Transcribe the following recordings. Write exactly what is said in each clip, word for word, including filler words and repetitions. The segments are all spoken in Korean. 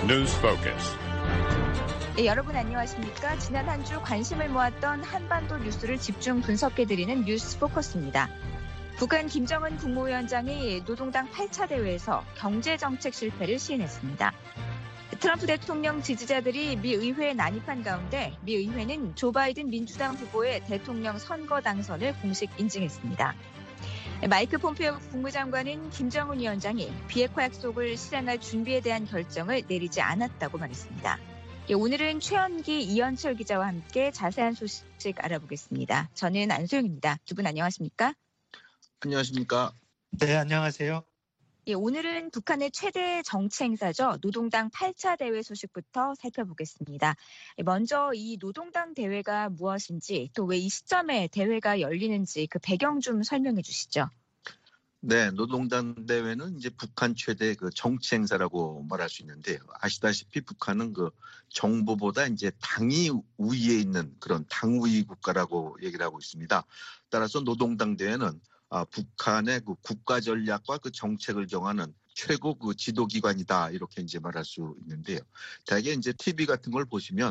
News Focus. 네, 여러분 안녕하십니까? 지난 한 주 관심을 모았던 한반도 뉴스를 집중 분석해드리는 뉴스 포커스입니다. 북한 김정은 국무위원장이 노동당 팔 차 대회에서 경제정책 실패를 시인했습니다. 트럼프 대통령 지지자들이 미 의회에 난입한 가운데 미 의회는 조 바이든 민주당 후보의 대통령 선거 당선을 공식 인증했습니다. 마이크 폼페오 국무장관은 김정은 위원장이 비핵화 약속을 실행할 준비에 대한 결정을 내리지 않았다고 말했습니다. 예, 오늘은 최연기 이현철 기자와 함께 자세한 소식 알아보겠습니다. 저는 안소영입니다. 두 분 안녕하십니까? 안녕하십니까? 네, 안녕하세요. 예, 오늘은 북한의 최대 정치 행사죠. 노동당 팔 차 대회 소식부터 살펴보겠습니다. 예, 먼저 이 노동당 대회가 무엇인지 또 왜 이 시점에 대회가 열리는지 그 배경 좀 설명해 주시죠. 네, 노동당 대회는 이제 북한 최대 그 정치 행사라고 말할 수 있는데요. 아시다시피 북한은 그 정부보다 이제 당이 우위에 있는 그런 당우위 국가라고 얘기를 하고 있습니다. 따라서 노동당 대회는 아, 북한의 그 국가 전략과 그 정책을 정하는 최고 그 지도기관이다 이렇게 이제 말할 수 있는데요. 대개 이제 티비 같은 걸 보시면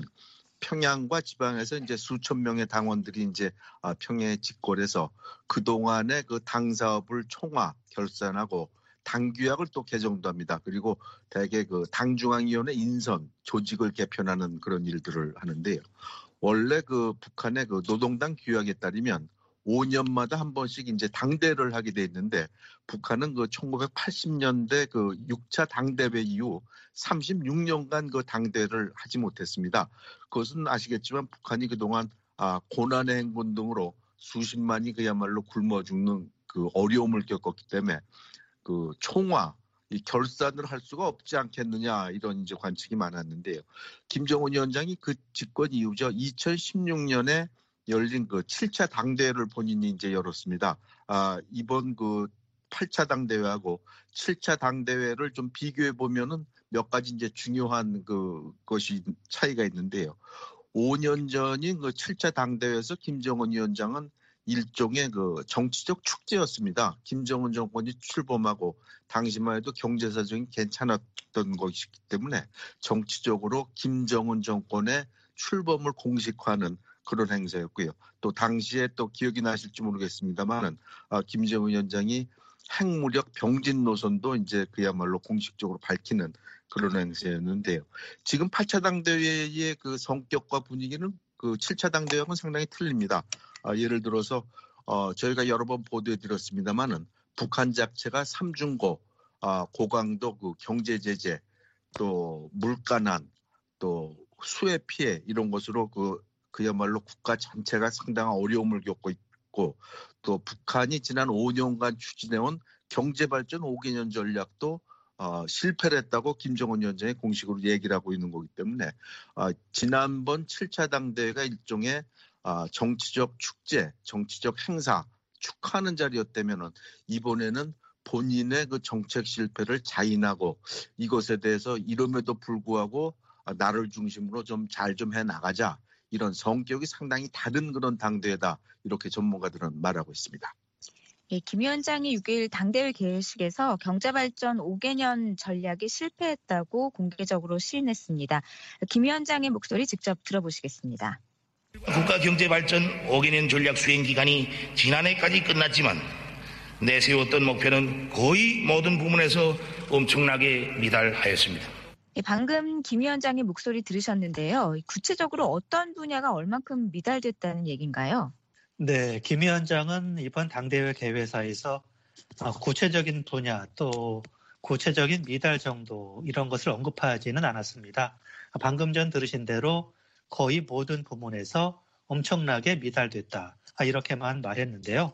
평양과 지방에서 이제 수천 명의 당원들이 이제 평양에 집결해서 그 동안의 그 당 사업을 총화 결산하고 당 규약을 또 개정도 합니다. 그리고 대개 그 당중앙위원회 인선 조직을 개편하는 그런 일들을 하는데요. 원래 그 북한의 그 노동당 규약에 따르면 오 년마다 한 번씩 이제 당대를 하게 돼 있는데 북한은 그 천구백팔십 년대 그 육 차 당대회 이후 삼십육 년간 그 당대를 하지 못했습니다. 그것은 아시겠지만 북한이 그동안 아, 고난의 행군 등으로 수십만이 그야말로 굶어 죽는 그 어려움을 겪었기 때문에 그 총화, 이 결산을 할 수가 없지 않겠느냐 이런 이제 관측이 많았는데요. 김정은 위원장이 그 집권 이후죠. 이천십육 년에 열린 그 칠 차 당대회를 본인이 이제 열었습니다. 아, 이번 그 팔 차 당대회하고 칠 차 당대회를 좀 비교해 보면은 몇 가지 이제 중요한 그 것이 차이가 있는데요. 오 년 전인 그 칠 차 당대회에서 김정은 위원장은 일종의 그 정치적 축제였습니다. 김정은 정권이 출범하고 당시만 해도 경제 사정이 괜찮았던 것이기 때문에 정치적으로 김정은 정권의 출범을 공식화하는 그런 행사였고요. 또 당시에 또 기억이 나실지 모르겠습니다만은 아, 김정은 위원장이 핵무력 병진 노선도 이제 그야말로 공식적으로 밝히는 그런 행사였는데요. 지금 팔 차 당대회의 그 성격과 분위기는 그 칠 차 당대회하고는 상당히 틀립니다. 아, 예를 들어서 어, 저희가 여러 번 보도해드렸습니다만은 북한 자체가 삼중고, 아, 고강도 그 경제 제재, 또 물가난, 또 수해 피해 이런 것으로 그 그야말로 국가 전체가 상당한 어려움을 겪고 있고 또 북한이 지난 오 년간 추진해온 경제발전 오 개년 전략도 어, 실패를 했다고 김정은 위원장이 공식으로 얘기를 하고 있는 거기 때문에 어, 지난번 칠 차 당대회가 일종의 어, 정치적 축제, 정치적 행사, 축하하는 자리였다면은 이번에는 본인의 그 정책 실패를 자인하고 이것에 대해서 이름에도 불구하고 어, 나를 중심으로 좀 잘 좀 해나가자. 이런 성격이 상당히 다른 그런 당대회다. 이렇게 전문가들은 말하고 있습니다. 예, 김 위원장이 육 일 당대회 개회식에서 경제발전 오 개년 전략이 실패했다고 공개적으로 시인했습니다. 김 위원장의 목소리 직접 들어보시겠습니다. 국가 경제발전 오 개년 전략 수행 기간이 지난해까지 끝났지만 내세웠던 목표는 거의 모든 부문에서 엄청나게 미달하였습니다. 방금 김 위원장의 목소리 들으셨는데요. 구체적으로 어떤 분야가 얼만큼 미달됐다는 얘기인가요? 네, 김 위원장은 이번 당대회 개회사에서 구체적인 분야 또 구체적인 미달 정도 이런 것을 언급하지는 않았습니다. 방금 전 들으신 대로 거의 모든 부문에서 엄청나게 미달됐다. 이렇게만 말했는데요.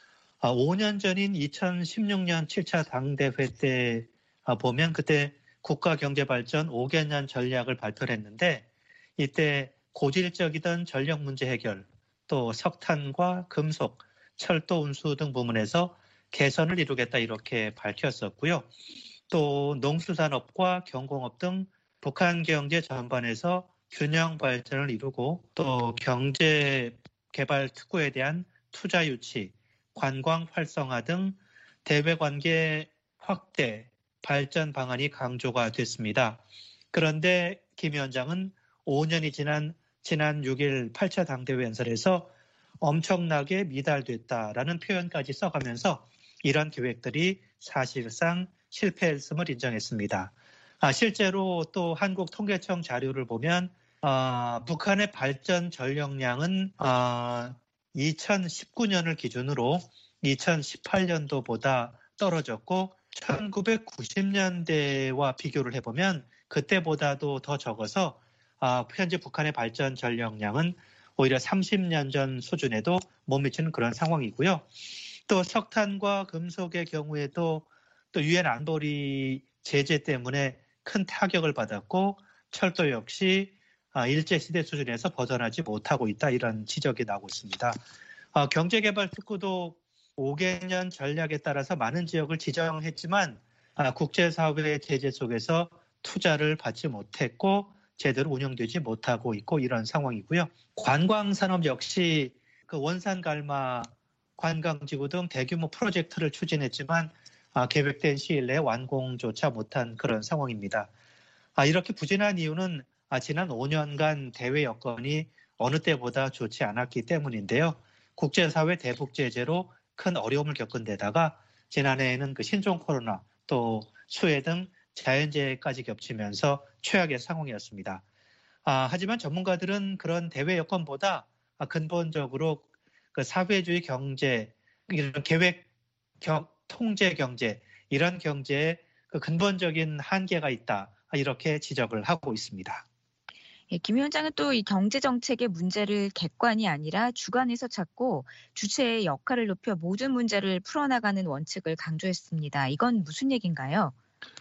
오 년 전인 이천십육 년 칠 차 당대회 때 보면 그때 국가경제발전 오 개년 전략을 발표를 했는데 이때 고질적이던 전력 문제 해결, 또 석탄과 금속, 철도 운수 등 부문에서 개선을 이루겠다 이렇게 밝혔었고요. 또 농수산업과 경공업 등 북한 경제 전반에서 균형 발전을 이루고 또 경제 개발 특구에 대한 투자 유치, 관광 활성화 등 대외 관계 확대, 발전 방안이 강조가 됐습니다. 그런데 김 위원장은 오 년이 지난 지난 육 일 팔 차 당대회 연설에서 엄청나게 미달됐다라는 표현까지 써가면서 이런 계획들이 사실상 실패했음을 인정했습니다. 아, 실제로 또 한국통계청 자료를 보면 아, 북한의 발전 전력량은 아, 이천십구 년을 기준으로 이천십팔 년도보다 떨어졌고 천구백구십 년대와 비교를 해보면 그때보다도 더 적어서 아, 현재 북한의 발전 전력량은 오히려 삼십 년 전 수준에도 못 미치는 그런 상황이고요. 또 석탄과 금속의 경우에도 또 유엔 안보리 제재 때문에 큰 타격을 받았고 철도 역시 일제시대 수준에서 벗어나지 못하고 있다, 이런 지적이 나오고 있습니다. 경제개발 특구도 오 개년 전략에 따라서 많은 지역을 지정했지만 국제사회의 제재 속에서 투자를 받지 못했고 제대로 운영되지 못하고 있고 이런 상황이고요. 관광산업 역시 그 원산갈마 관광지구 등 대규모 프로젝트를 추진했지만 아, 계획된 시일 내에 완공조차 못한 그런 상황입니다. 아, 이렇게 부진한 이유는 아, 지난 오 년간 대외 여건이 어느 때보다 좋지 않았기 때문인데요. 국제사회 대북 제재로 큰 어려움을 겪은 데다가 지난해에는 그 신종 코로나 또 수해 등 자연재해까지 겹치면서 최악의 상황이었습니다. 아, 하지만 전문가들은 그런 대외 여건보다 근본적으로 그 사회주의 경제, 이런 계획 경, 통제 경제, 이런 경제에 그 근본적인 한계가 있다, 이렇게 지적을 하고 있습니다. 예, 김 위원장은 또 이 경제 정책의 문제를 객관이 아니라 주관에서 찾고 주체의 역할을 높여 모든 문제를 풀어나가는 원칙을 강조했습니다. 이건 무슨 얘기인가요?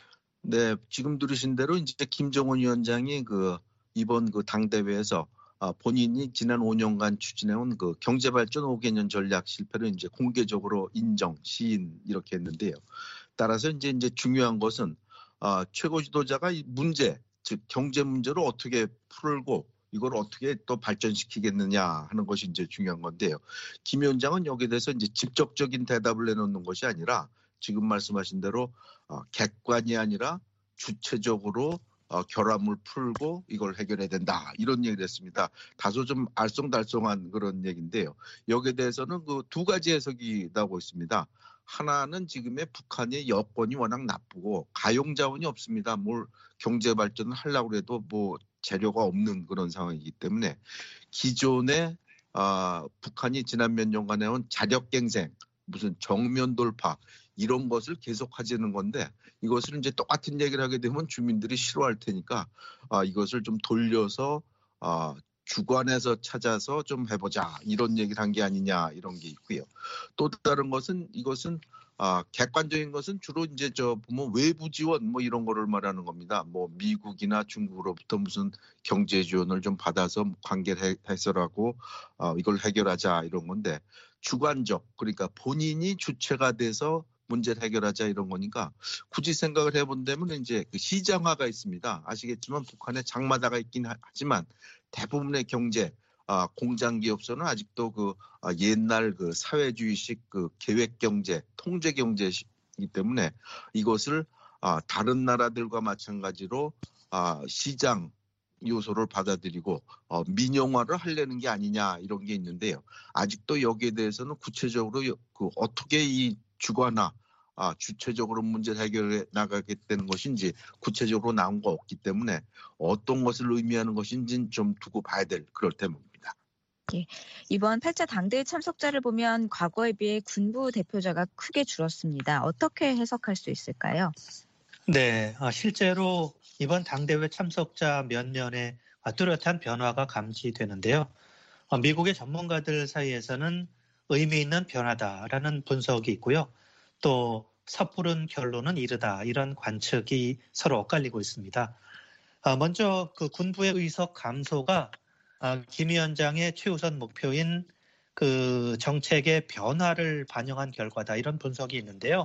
네, 지금 들으신 대로 이제 김정은 위원장이 그 이번 그 당대회에서 본인이 지난 오 년간 추진해온 그 경제발전 오 개년 전략 실패를 이제 공개적으로 인정, 시인 이렇게 했는데요. 따라서 이제 이제 중요한 것은 어, 최고 지도자가 이 문제, 즉 경제 문제를 어떻게 풀고 이걸 어떻게 또 발전시키겠느냐 하는 것이 이제 중요한 건데요. 김 위원장은 여기에 대해서 이제 직접적인 대답을 내놓는 것이 아니라 지금 말씀하신 대로 어, 객관이 아니라 주체적으로 어, 결함을 풀고 이걸 해결해야 된다, 이런 얘기를 했습니다. 다소 좀 알쏭달쏭한 그런 얘기인데요. 여기에 대해서는 그 두 가지 해석이 나오고 있습니다. 하나는 지금의 북한의 여건이 워낙 나쁘고 가용자원이 없습니다. 뭘 경제 발전을 하려고 해도 뭐 재료가 없는 그런 상황이기 때문에 기존에 어, 북한이 지난 몇 년간 해온 자력갱생, 무슨 정면 돌파 이런 것을 계속하자는 건데 이것을 이제 똑같은 얘기를 하게 되면 주민들이 싫어할 테니까 아, 이것을 좀 돌려서 아, 주관에서 찾아서 좀 해보자, 이런 얘기를 한 게 아니냐, 이런 게 있고요. 또 다른 것은 이것은 아, 객관적인 것은 주로 이제 저 보면 외부 지원 뭐 이런 거를 말하는 겁니다. 뭐 미국이나 중국으로부터 무슨 경제 지원을 좀 받아서 관계를 해설하고 어, 이걸 해결하자, 이런 건데 주관적, 그러니까 본인이 주체가 돼서 문제를 해결하자, 이런 거니까 굳이 생각을 해본다면 이제 그 시장화가 있습니다. 아시겠지만 북한에 장마다가 있긴 하지만 대부분의 경제 아, 공장 기업소는 아직도 그 아, 옛날 그 사회주의식 그 계획 경제, 통제 경제이기 때문에 이것을 아, 다른 나라들과 마찬가지로 아, 시장 요소를 받아들이고 어, 민영화를 하려는 게 아니냐, 이런 게 있는데요. 아직도 여기에 대해서는 구체적으로 그 어떻게 이 주관화, 아, 주체적으로 문제를 해결해 나가겠다는 것인지 구체적으로 나온 거 없기 때문에 어떤 것을 의미하는 것인지는 좀 두고 봐야 될 그럴 때입니다. 예, 이번 팔 차 당대회 참석자를 보면 과거에 비해 군부 대표자가 크게 줄었습니다. 어떻게 해석할 수 있을까요? 네, 실제로 이번 당대회 참석자 몇 년에 뚜렷한 변화가 감지되는데요. 미국의 전문가들 사이에서는 의미 있는 변화다라는 분석이 있고요. 또 섣부른 결론은 이르다, 이런 관측이 서로 엇갈리고 있습니다. 먼저 그 군부의 의석 감소가 김 위원장의 최우선 목표인 그 정책의 변화를 반영한 결과다, 이런 분석이 있는데요.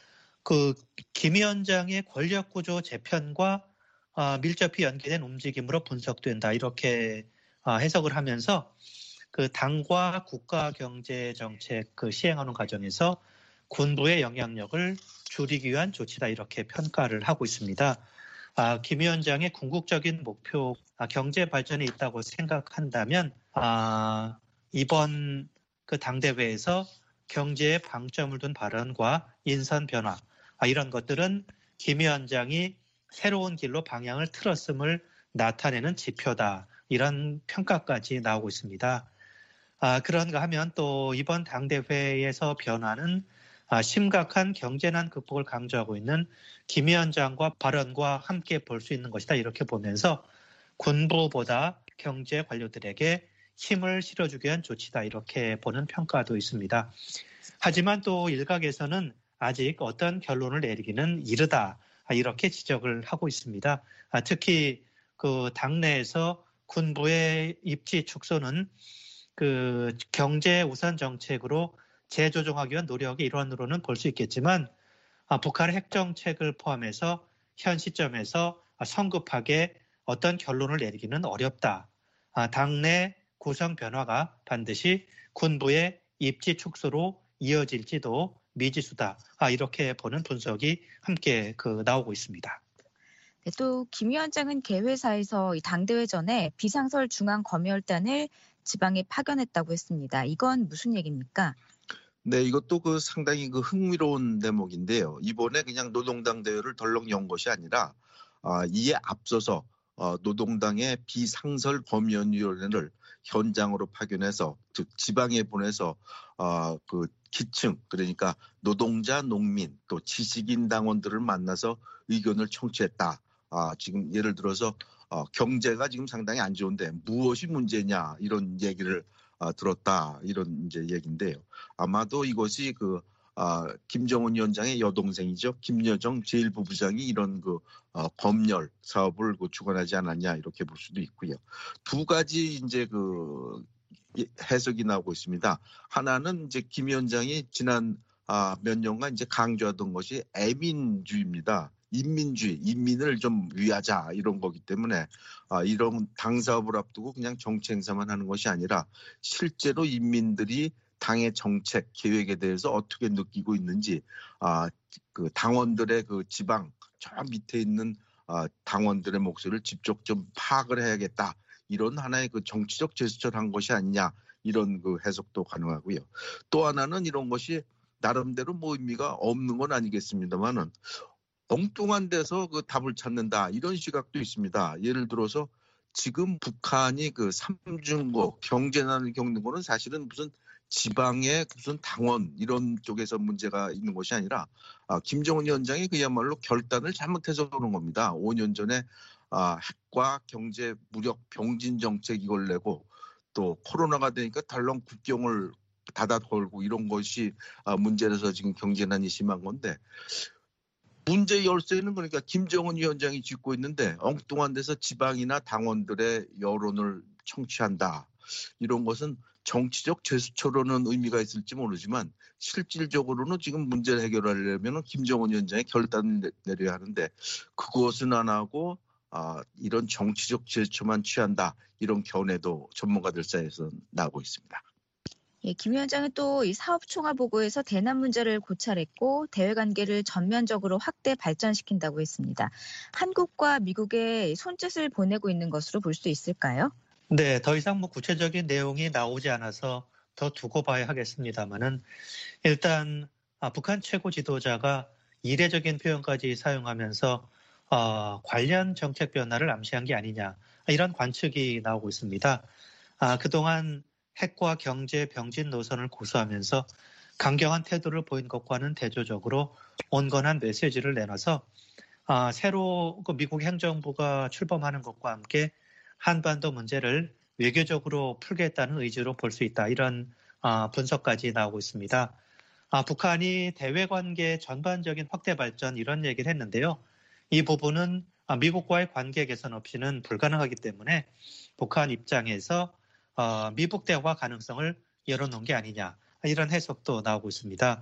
그 김 위원장의 권력 구조 재편과 밀접히 연계된 움직임으로 분석된다, 이렇게 해석을 하면서 그 당과 국가 경제 정책 그 시행하는 과정에서 군부의 영향력을 줄이기 위한 조치다, 이렇게 평가를 하고 있습니다. 아, 김 위원장의 궁극적인 목표 아, 경제 발전이 있다고 생각한다면 아, 이번 그 당대회에서 경제에 방점을 둔 발언과 인선 변화 아, 이런 것들은 김 위원장이 새로운 길로 방향을 틀었음을 나타내는 지표다. 이런 평가까지 나오고 있습니다. 아, 그런가 하면 또 이번 당대회에서 변화는 아, 심각한 경제난 극복을 강조하고 있는 김 위원장과 발언과 함께 볼 수 있는 것이다. 이렇게 보면서 군부보다 경제 관료들에게 힘을 실어주기 위한 조치다. 이렇게 보는 평가도 있습니다. 하지만 또 일각에서는 아직 어떤 결론을 내리기는 이르다. 이렇게 지적을 하고 있습니다. 아, 특히 그 당내에서 군부의 입지 축소는 그 경제 우선 정책으로 재조정하기 위한 노력의 일환으로는 볼 수 있겠지만 아, 북한의 핵 정책을 포함해서 현 시점에서 성급하게 어떤 결론을 내리기는 어렵다. 아, 당내 구성 변화가 반드시 군부의 입지 축소로 이어질지도 미지수다. 아, 이렇게 보는 분석이 함께 그 나오고 있습니다. 네, 또 김 위원장은 개회사에서 이 당대회 전에 비상설 중앙검열단을 지방에 파견했다고 했습니다. 이건 무슨 얘기입니까? 네, 이것도 그 상당히 그 흥미로운 대목인데요. 이번에 그냥 노동당 대회를 덜렁 연 것이 아니라 아, 이에 앞서서 어, 노동당의 비상설 검열위원회를 현장으로 파견해서 즉 지방에 보내서 어, 그 기층 그러니까 노동자, 농민 또 지식인 당원들을 만나서 의견을 청취했다. 아, 지금 예를 들어서 어, 경제가 지금 상당히 안 좋은데 무엇이 문제냐 이런 얘기를 어, 들었다 이런 이제 얘기인데요. 아마도 이것이 그 아, 김정은 위원장의 여동생이죠. 김여정 제일 부부장이 이런 그 어, 검열 사업을 그 주관하지 않았냐 이렇게 볼 수도 있고요. 두 가지 이제 그 해석이 나오고 있습니다. 하나는 이제 김 위원장이 지난 아, 몇 년간 이제 강조하던 것이 애민주의입니다. 인민주의, 인민을 좀 위하자 이런 거기 때문에 아, 이런 당 사업을 앞두고 그냥 정치 행사만 하는 것이 아니라 실제로 인민들이 당의 정책 계획에 대해서 어떻게 느끼고 있는지 아, 그 당원들의 그 지방 저 밑에 있는 아, 당원들의 목소리를 직접 좀 파악을 해야겠다. 이런 하나의 그 정치적 제스처를 한 것이 아니냐 이런 그 해석도 가능하고요. 또 하나는 이런 것이 나름대로 뭐 의미가 없는 건 아니겠습니다만은 엉뚱한 데서 그 답을 찾는다 이런 시각도 있습니다. 예를 들어서 지금 북한이 그 삼중고 경제난을 겪는 거는 사실은 무슨 지방의 무슨 당원 이런 쪽에서 문제가 있는 것이 아니라 아, 김정은 위원장이 그야말로 결단을 잘못해서 그런 겁니다. 오 년 전에 아, 핵과 경제 무력 병진 정책 이걸 내고 또 코로나가 되니까 덜렁 국경을 닫아 걸고 이런 것이 아, 문제라서 지금 경제난이 심한 건데 문제 열쇠는 그러니까 김정은 위원장이 쥐고 있는데 엉뚱한 데서 지방이나 당원들의 여론을 청취한다. 이런 것은 정치적 제스처로는 의미가 있을지 모르지만 실질적으로는 지금 문제를 해결하려면 김정은 위원장이 결단을 내려야 하는데 그것은 안 하고 아, 이런 정치적 제스처만 취한다. 이런 견해도 전문가들 사이에서 나오고 있습니다. 예, 김 위원장은 또 이 사업 총화 보고에서 대남 문제를 고찰했고 대외 관계를 전면적으로 확대 발전시킨다고 했습니다. 한국과 미국에 손짓을 보내고 있는 것으로 볼 수 있을까요? 네, 더 이상 뭐 구체적인 내용이 나오지 않아서 더 두고 봐야 하겠습니다만은 일단 아, 북한 최고 지도자가 이례적인 표현까지 사용하면서 어, 관련 정책 변화를 암시한 게 아니냐 이런 관측이 나오고 있습니다. 아, 그동안 핵과 경제 병진 노선을 고수하면서 강경한 태도를 보인 것과는 대조적으로 온건한 메시지를 내놔서 아, 새로 그 미국 행정부가 출범하는 것과 함께 한반도 문제를 외교적으로 풀겠다는 의지로 볼 수 있다. 이런 아, 분석까지 나오고 있습니다. 아, 북한이 대외관계 전반적인 확대 발전 이런 얘기를 했는데요. 이 부분은 아, 미국과의 관계 개선 없이는 불가능하기 때문에 북한 입장에서 어, 미북 대화 가능성을 열어놓은 게 아니냐 이런 해석도 나오고 있습니다.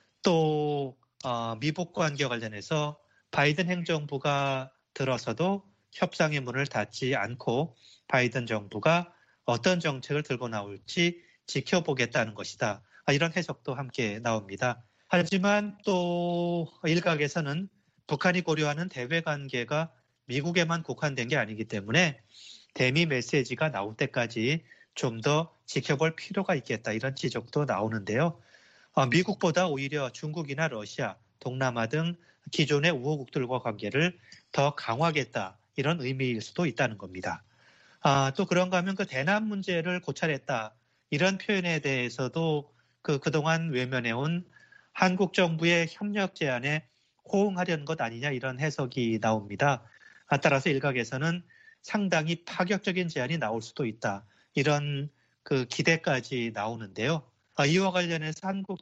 또 어, 미북 관계 관련해서 바이든 행정부가 들어서도 협상의 문을 닫지 않고 바이든 정부가 어떤 정책을 들고 나올지 지켜보겠다는 것이다. 이런 해석도 함께 나옵니다. 하지만 또 일각에서는 북한이 고려하는 대외 관계가 미국에만 국한된 게 아니기 때문에 대미 메시지가 나올 때까지 좀 더 지켜볼 필요가 있겠다 이런 지적도 나오는데요. 어, 미국보다 오히려 중국이나 러시아, 동남아 등 기존의 우호국들과 관계를 더 강화하겠다 이런 의미일 수도 있다는 겁니다. 아, 또 그런가 하면 그 대남 문제를 고찰했다 이런 표현에 대해서도 그 그동안 외면해온 한국 정부의 협력 제안에 호응하려는 것 아니냐 이런 해석이 나옵니다. 아, 따라서 일각에서는 상당히 파격적인 제안이 나올 수도 있다 이런 그 기대까지 나오는데요. 아, 이와 관련해서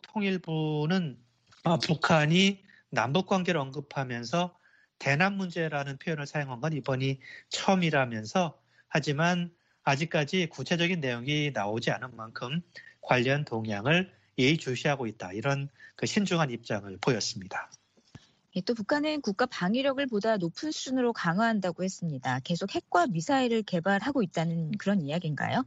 한국통일부는 아, 북한이 남북관계를 언급하면서 대남 문제라는 표현을 사용한 건 이번이 처음이라면서 하지만 아직까지 구체적인 내용이 나오지 않은 만큼 관련 동향을 예의주시하고 있다. 이런 그 신중한 입장을 보였습니다. 예, 또 북한은 국가 방위력을 보다 높은 수준으로 강화한다고 했습니다. 계속 핵과 미사일을 개발하고 있다는 그런 이야기인가요?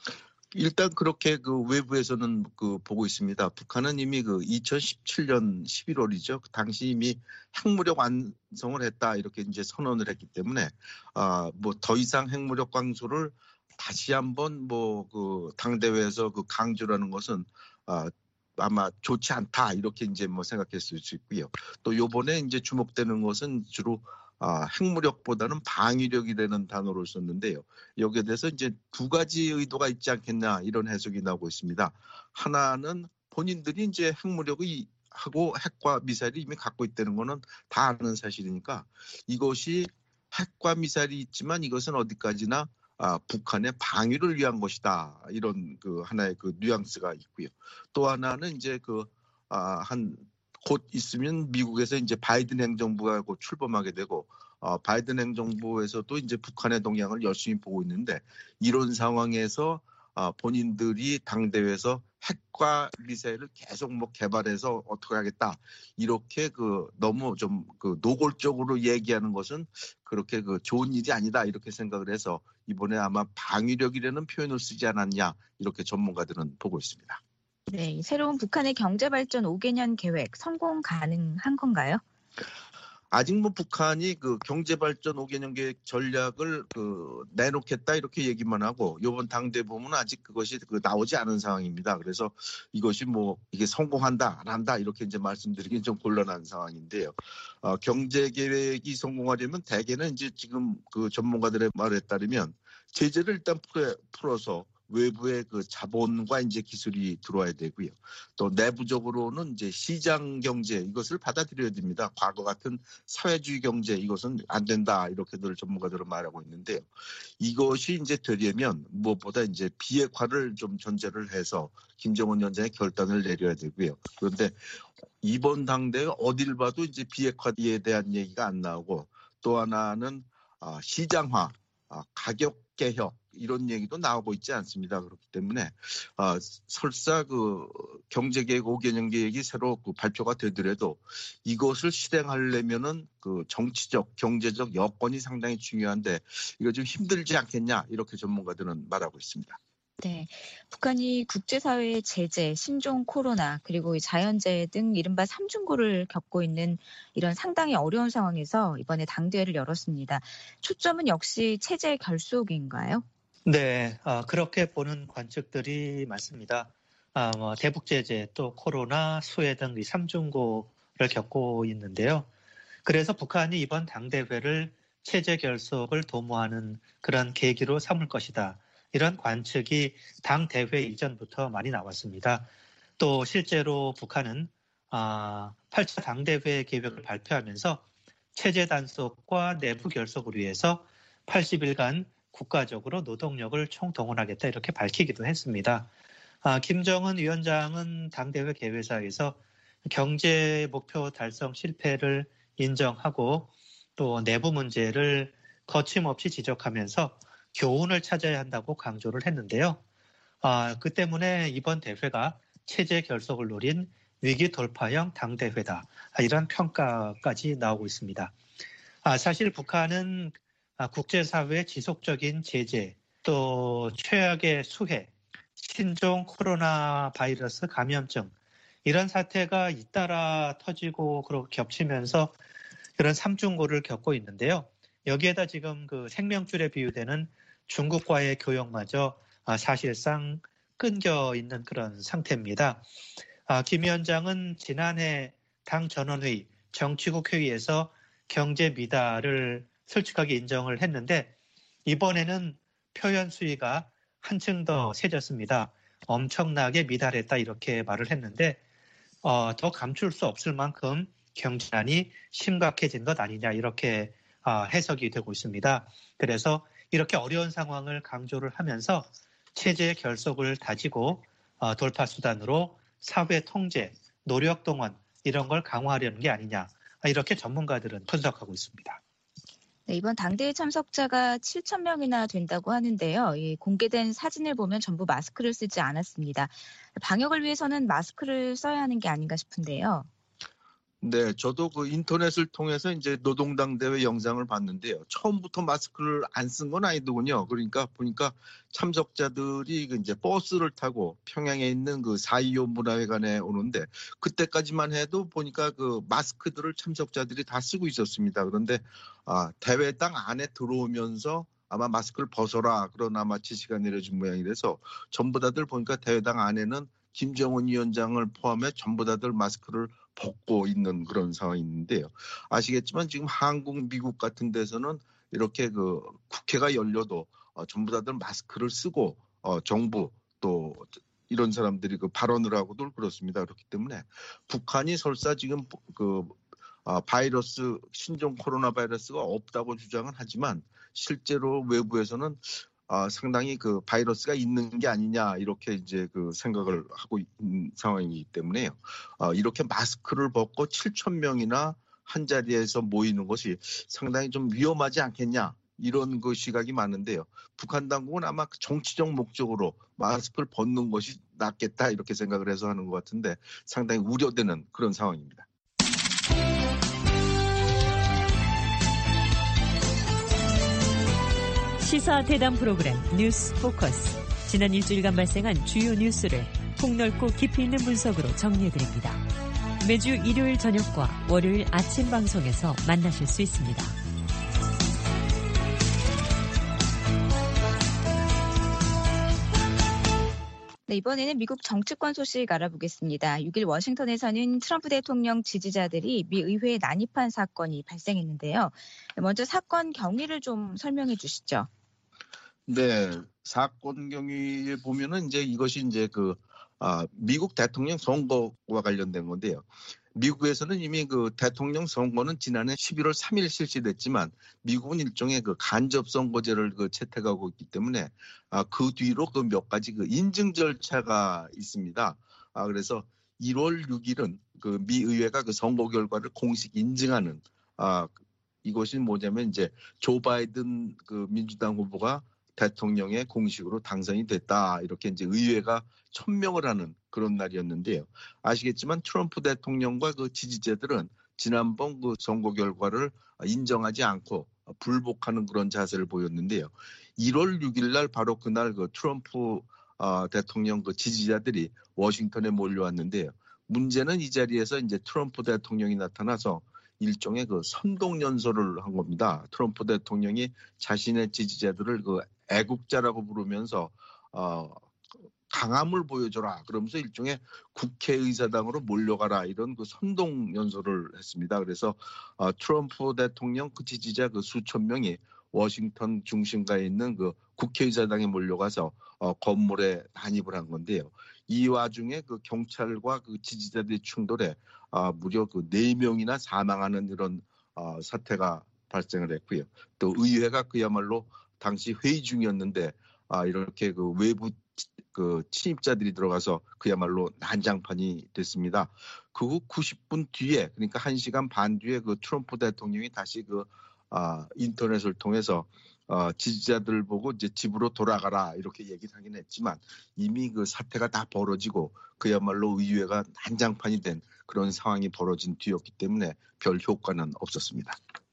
일단 그렇게 그 외부에서는 그 보고 있습니다. 북한은 이미 그 이천십칠 년 십일월이죠. 당시 이미 핵무력 완성을 했다 이렇게 이제 선언을 했기 때문에 아, 뭐 더 이상 핵무력 강조를 다시 한번 뭐 그 당대회에서 그 강조라는 것은 아, 아마 좋지 않다 이렇게 이제 뭐 생각했을 수 있고요. 또 요번에 이제 주목되는 것은 주로 아, 핵무력보다는 방위력이라는 단어를 썼는데요. 여기에 대해서 이제 두 가지 의도가 있지 않겠냐 이런 해석이 나오고 있습니다. 하나는 본인들이 이제 핵무력이 하고 핵과 미사일을 이미 갖고 있다는 거는 다 아는 사실이니까 이것이 핵과 미사일이 있지만 이것은 어디까지나 아, 북한의 방위를 위한 것이다 이런 그 하나의 그 뉘앙스가 있고요. 또 하나는 이제 그 아, 한 곧 있으면 미국에서 이제 바이든 행정부가 곧 출범하게 되고 어, 바이든 행정부에서도 이제 북한의 동향을 열심히 보고 있는데 이런 상황에서 어, 본인들이 당대회에서 핵과 미사일을 계속 뭐 개발해서 어떻게 하겠다 이렇게 그 너무 좀 그 노골적으로 얘기하는 것은 그렇게 그 좋은 일이 아니다 이렇게 생각을 해서 이번에 아마 방위력이라는 표현을 쓰지 않았냐 이렇게 전문가들은 보고 있습니다. 네, 새로운 북한의 경제발전 오 개년 계획 성공 가능한 건가요? 아직 뭐 북한이 그 경제발전 오 개년 계획 전략을 그 내놓겠다 이렇게 얘기만 하고 이번 당대 보면 아직 그것이 그 나오지 않은 상황입니다. 그래서 이것이 뭐 이게 성공한다 안 한다 이렇게 이제 말씀드리기 좀 곤란한 상황인데요. 어, 경제 계획이 성공하려면 대개는 이제 지금 그 전문가들의 말에 따르면 제재를 일단 풀어, 풀어서 외부의 그 자본과 이제 기술이 들어와야 되고요. 또 내부적으로는 이제 시장 경제 이것을 받아들여야 됩니다. 과거 같은 사회주의 경제 이것은 안 된다 이렇게들 전문가들은 말하고 있는데요. 이것이 이제 되려면 무엇보다 이제 비핵화를 좀 전제를 해서 김정은 위원장의 결단을 내려야 되고요. 그런데 이번 당대회 어딜 봐도 이제 비핵화에 대한 얘기가 안 나오고 또 하나는 시장화, 가격 개혁 이런 얘기도 나오고 있지 않습니다. 그렇기 때문에 어, 설사 그 경제계획 오 개년 계획이 새로 그 발표가 되더라도 이것을 실행하려면은 그 정치적, 경제적 여건이 상당히 중요한데 이거 좀 힘들지 않겠냐 이렇게 전문가들은 말하고 있습니다. 네, 북한이 국제사회의 제재, 신종 코로나 그리고 자연재해 등 이른바 삼중고를 겪고 있는 이런 상당히 어려운 상황에서 이번에 당대회를 열었습니다. 초점은 역시 체제 결속인가요? 네, 아, 그렇게 보는 관측들이 많습니다. 아, 뭐 대북 제재, 또 코로나, 수해 등 이 삼중고를 겪고 있는데요. 그래서 북한이 이번 당대회를 체제 결속을 도모하는 그런 계기로 삼을 것이다. 이런 관측이 당 대회 이전부터 많이 나왔습니다. 또 실제로 북한은 아, 팔 차 당대회 계획을 발표하면서 체제 단속과 내부 결속을 위해서 팔십 일간 국가적으로 노동력을 총동원하겠다 이렇게 밝히기도 했습니다. 아, 김정은 위원장은 당대회 개회사에서 경제 목표 달성 실패를 인정하고 또 내부 문제를 거침없이 지적하면서 교훈을 찾아야 한다고 강조를 했는데요. 아, 그 때문에 이번 대회가 체제 결속을 노린 위기 돌파형 당대회다. 아, 이런 평가까지 나오고 있습니다. 아, 사실 북한은 아, 국제사회의 지속적인 제재, 또 최악의 수해, 신종 코로나 바이러스 감염증 이런 사태가 잇따라 터지고 그렇게 겹치면서 그런 삼중고를 겪고 있는데요. 여기에다 지금 그 생명줄에 비유되는 중국과의 교역마저 사실상 끊겨 있는 그런 상태입니다. 김 위원장은 지난해 당 전원회의, 정치국 회의에서 경제 미달을 솔직하게 인정을 했는데 이번에는 표현 수위가 한층 더 세졌습니다. 엄청나게 미달했다 이렇게 말을 했는데 어, 더 감출 수 없을 만큼 경제난이 심각해진 것 아니냐 이렇게 어, 해석이 되고 있습니다. 그래서 이렇게 어려운 상황을 강조를 하면서 체제의 결속을 다지고 어, 돌파 수단으로 사회 통제, 노력 동원 이런 걸 강화하려는 게 아니냐 이렇게 전문가들은 분석하고 있습니다. 네, 이번 당대회 참석자가 칠천 명이나 된다고 하는데요. 이 공개된 사진을 보면 전부 마스크를 쓰지 않았습니다. 방역을 위해서는 마스크를 써야 하는 게 아닌가 싶은데요. 네, 저도 그 인터넷을 통해서 이제 노동당 대회 영상을 봤는데요. 처음부터 마스크를 안 쓴 건 아니더군요. 그러니까 보니까 참석자들이 이제 버스를 타고 평양에 있는 그 사이오 문화회관에 오는데 그때까지만 해도 보니까 그 마스크들을 참석자들이 다 쓰고 있었습니다. 그런데 아, 대회당 안에 들어오면서 아마 마스크를 벗어라 그런 아마 지시가 내려진 모양이라서 전부 다들 보니까 대회당 안에는 김정은 위원장을 포함해 전부 다들 마스크를 벗고 있는 그런 상황이 있는데요. 아시겠지만 지금 한국, 미국 같은 데서는 이렇게 그 국회가 열려도 어, 전부 다들 마스크를 쓰고 어, 정부 또 이런 사람들이 그 발언을 하고도 그렇습니다. 그렇기 때문에 북한이 설사 지금 그 어, 바이러스 신종 코로나 바이러스가 없다고 주장은 하지만 실제로 외부에서는 어, 상당히 그 바이러스가 있는 게 아니냐 이렇게 이제 그 생각을 하고 있는 상황이기 때문에요. 어, 이렇게 마스크를 벗고 칠천 명이나 한 자리에서 모이는 것이 상당히 좀 위험하지 않겠냐 이런 그 시각이 많은데요. 북한 당국은 아마 정치적 목적으로 마스크를 벗는 것이 낫겠다 이렇게 생각을 해서 하는 것 같은데 상당히 우려되는 그런 상황입니다. 시사 대담 프로그램 뉴스 포커스. 지난 일주일간 발생한 주요 뉴스를 폭넓고 깊이 있는 분석으로 정리해드립니다. 매주 일요일 저녁과 월요일 아침 방송에서 만나실 수 있습니다. 네, 이번에는 미국 정치권 소식 알아보겠습니다. 육 일 워싱턴에서는 트럼프 대통령 지지자들이 미 의회에 난입한 사건이 발생했는데요. 먼저 사건 경위를 좀 설명해 주시죠. 네, 사건 경위에 보면은 이제 이것이 이제 그 아, 미국 대통령 선거와 관련된 건데요. 미국에서는 이미 그 대통령 선거는 지난해 십일월 삼일 실시됐지만 미국은 일종의 그 간접 선거제를 그 채택하고 있기 때문에 아, 그 뒤로 그 몇 가지 그 인증 절차가 있습니다. 아, 그래서 일월 육일은 그 미 의회가 그 선거 결과를 공식 인증하는 아, 이것이 뭐냐면 이제 조 바이든 그 민주당 후보가 대통령의 공식으로 당선이 됐다. 이렇게 이제 의회가 천명을 하는 그런 날이었는데요. 아시겠지만 트럼프 대통령과 그 지지자들은 지난번 그 선거 결과를 인정하지 않고 불복하는 그런 자세를 보였는데요. 일월 육일 날 바로 그날 그 트럼프 대통령 그 지지자들이 워싱턴에 몰려왔는데요. 문제는 이 자리에서 이제 트럼프 대통령이 나타나서 일종의 그 선동 연설을 한 겁니다. 트럼프 대통령이 자신의 지지자들을 그 애국자라고 부르면서 어, 강함을 보여줘라. 그러면서 일종의 국회의사당으로 몰려가라 이런 그 선동 연설을 했습니다. 그래서 어, 트럼프 대통령 그 지지자 그 수천 명이 워싱턴 중심가에 있는 그 국회의사당에 몰려가서 어, 건물에 난입을 한 건데요. 이 와중에 그 경찰과 그 지지자들의 충돌에 어, 무려 그 네 명이나 사망하는 이런 어, 사태가 발생을 했고요. 또 의회가 그야말로 당시 회의 중이었는데 아, 이렇게 그 외부 그 침입자들이 들어가서 그야말로 난장판이 됐습니다. 그 후 구십 분 뒤에 그러니까 한 시간 반 뒤에 그 트럼프 대통령이 다시 그 아, 인터넷을 통해서 어, 지지자들 보고 이제 집으로 돌아가라 이렇게 얘기를 하긴 했지만 이미 그 사태가 다 벌어지고 그야말로 의회가 난장판이 된 그런 상황이 벌어진 뒤였기 때문에 별 효과는 없었습니다.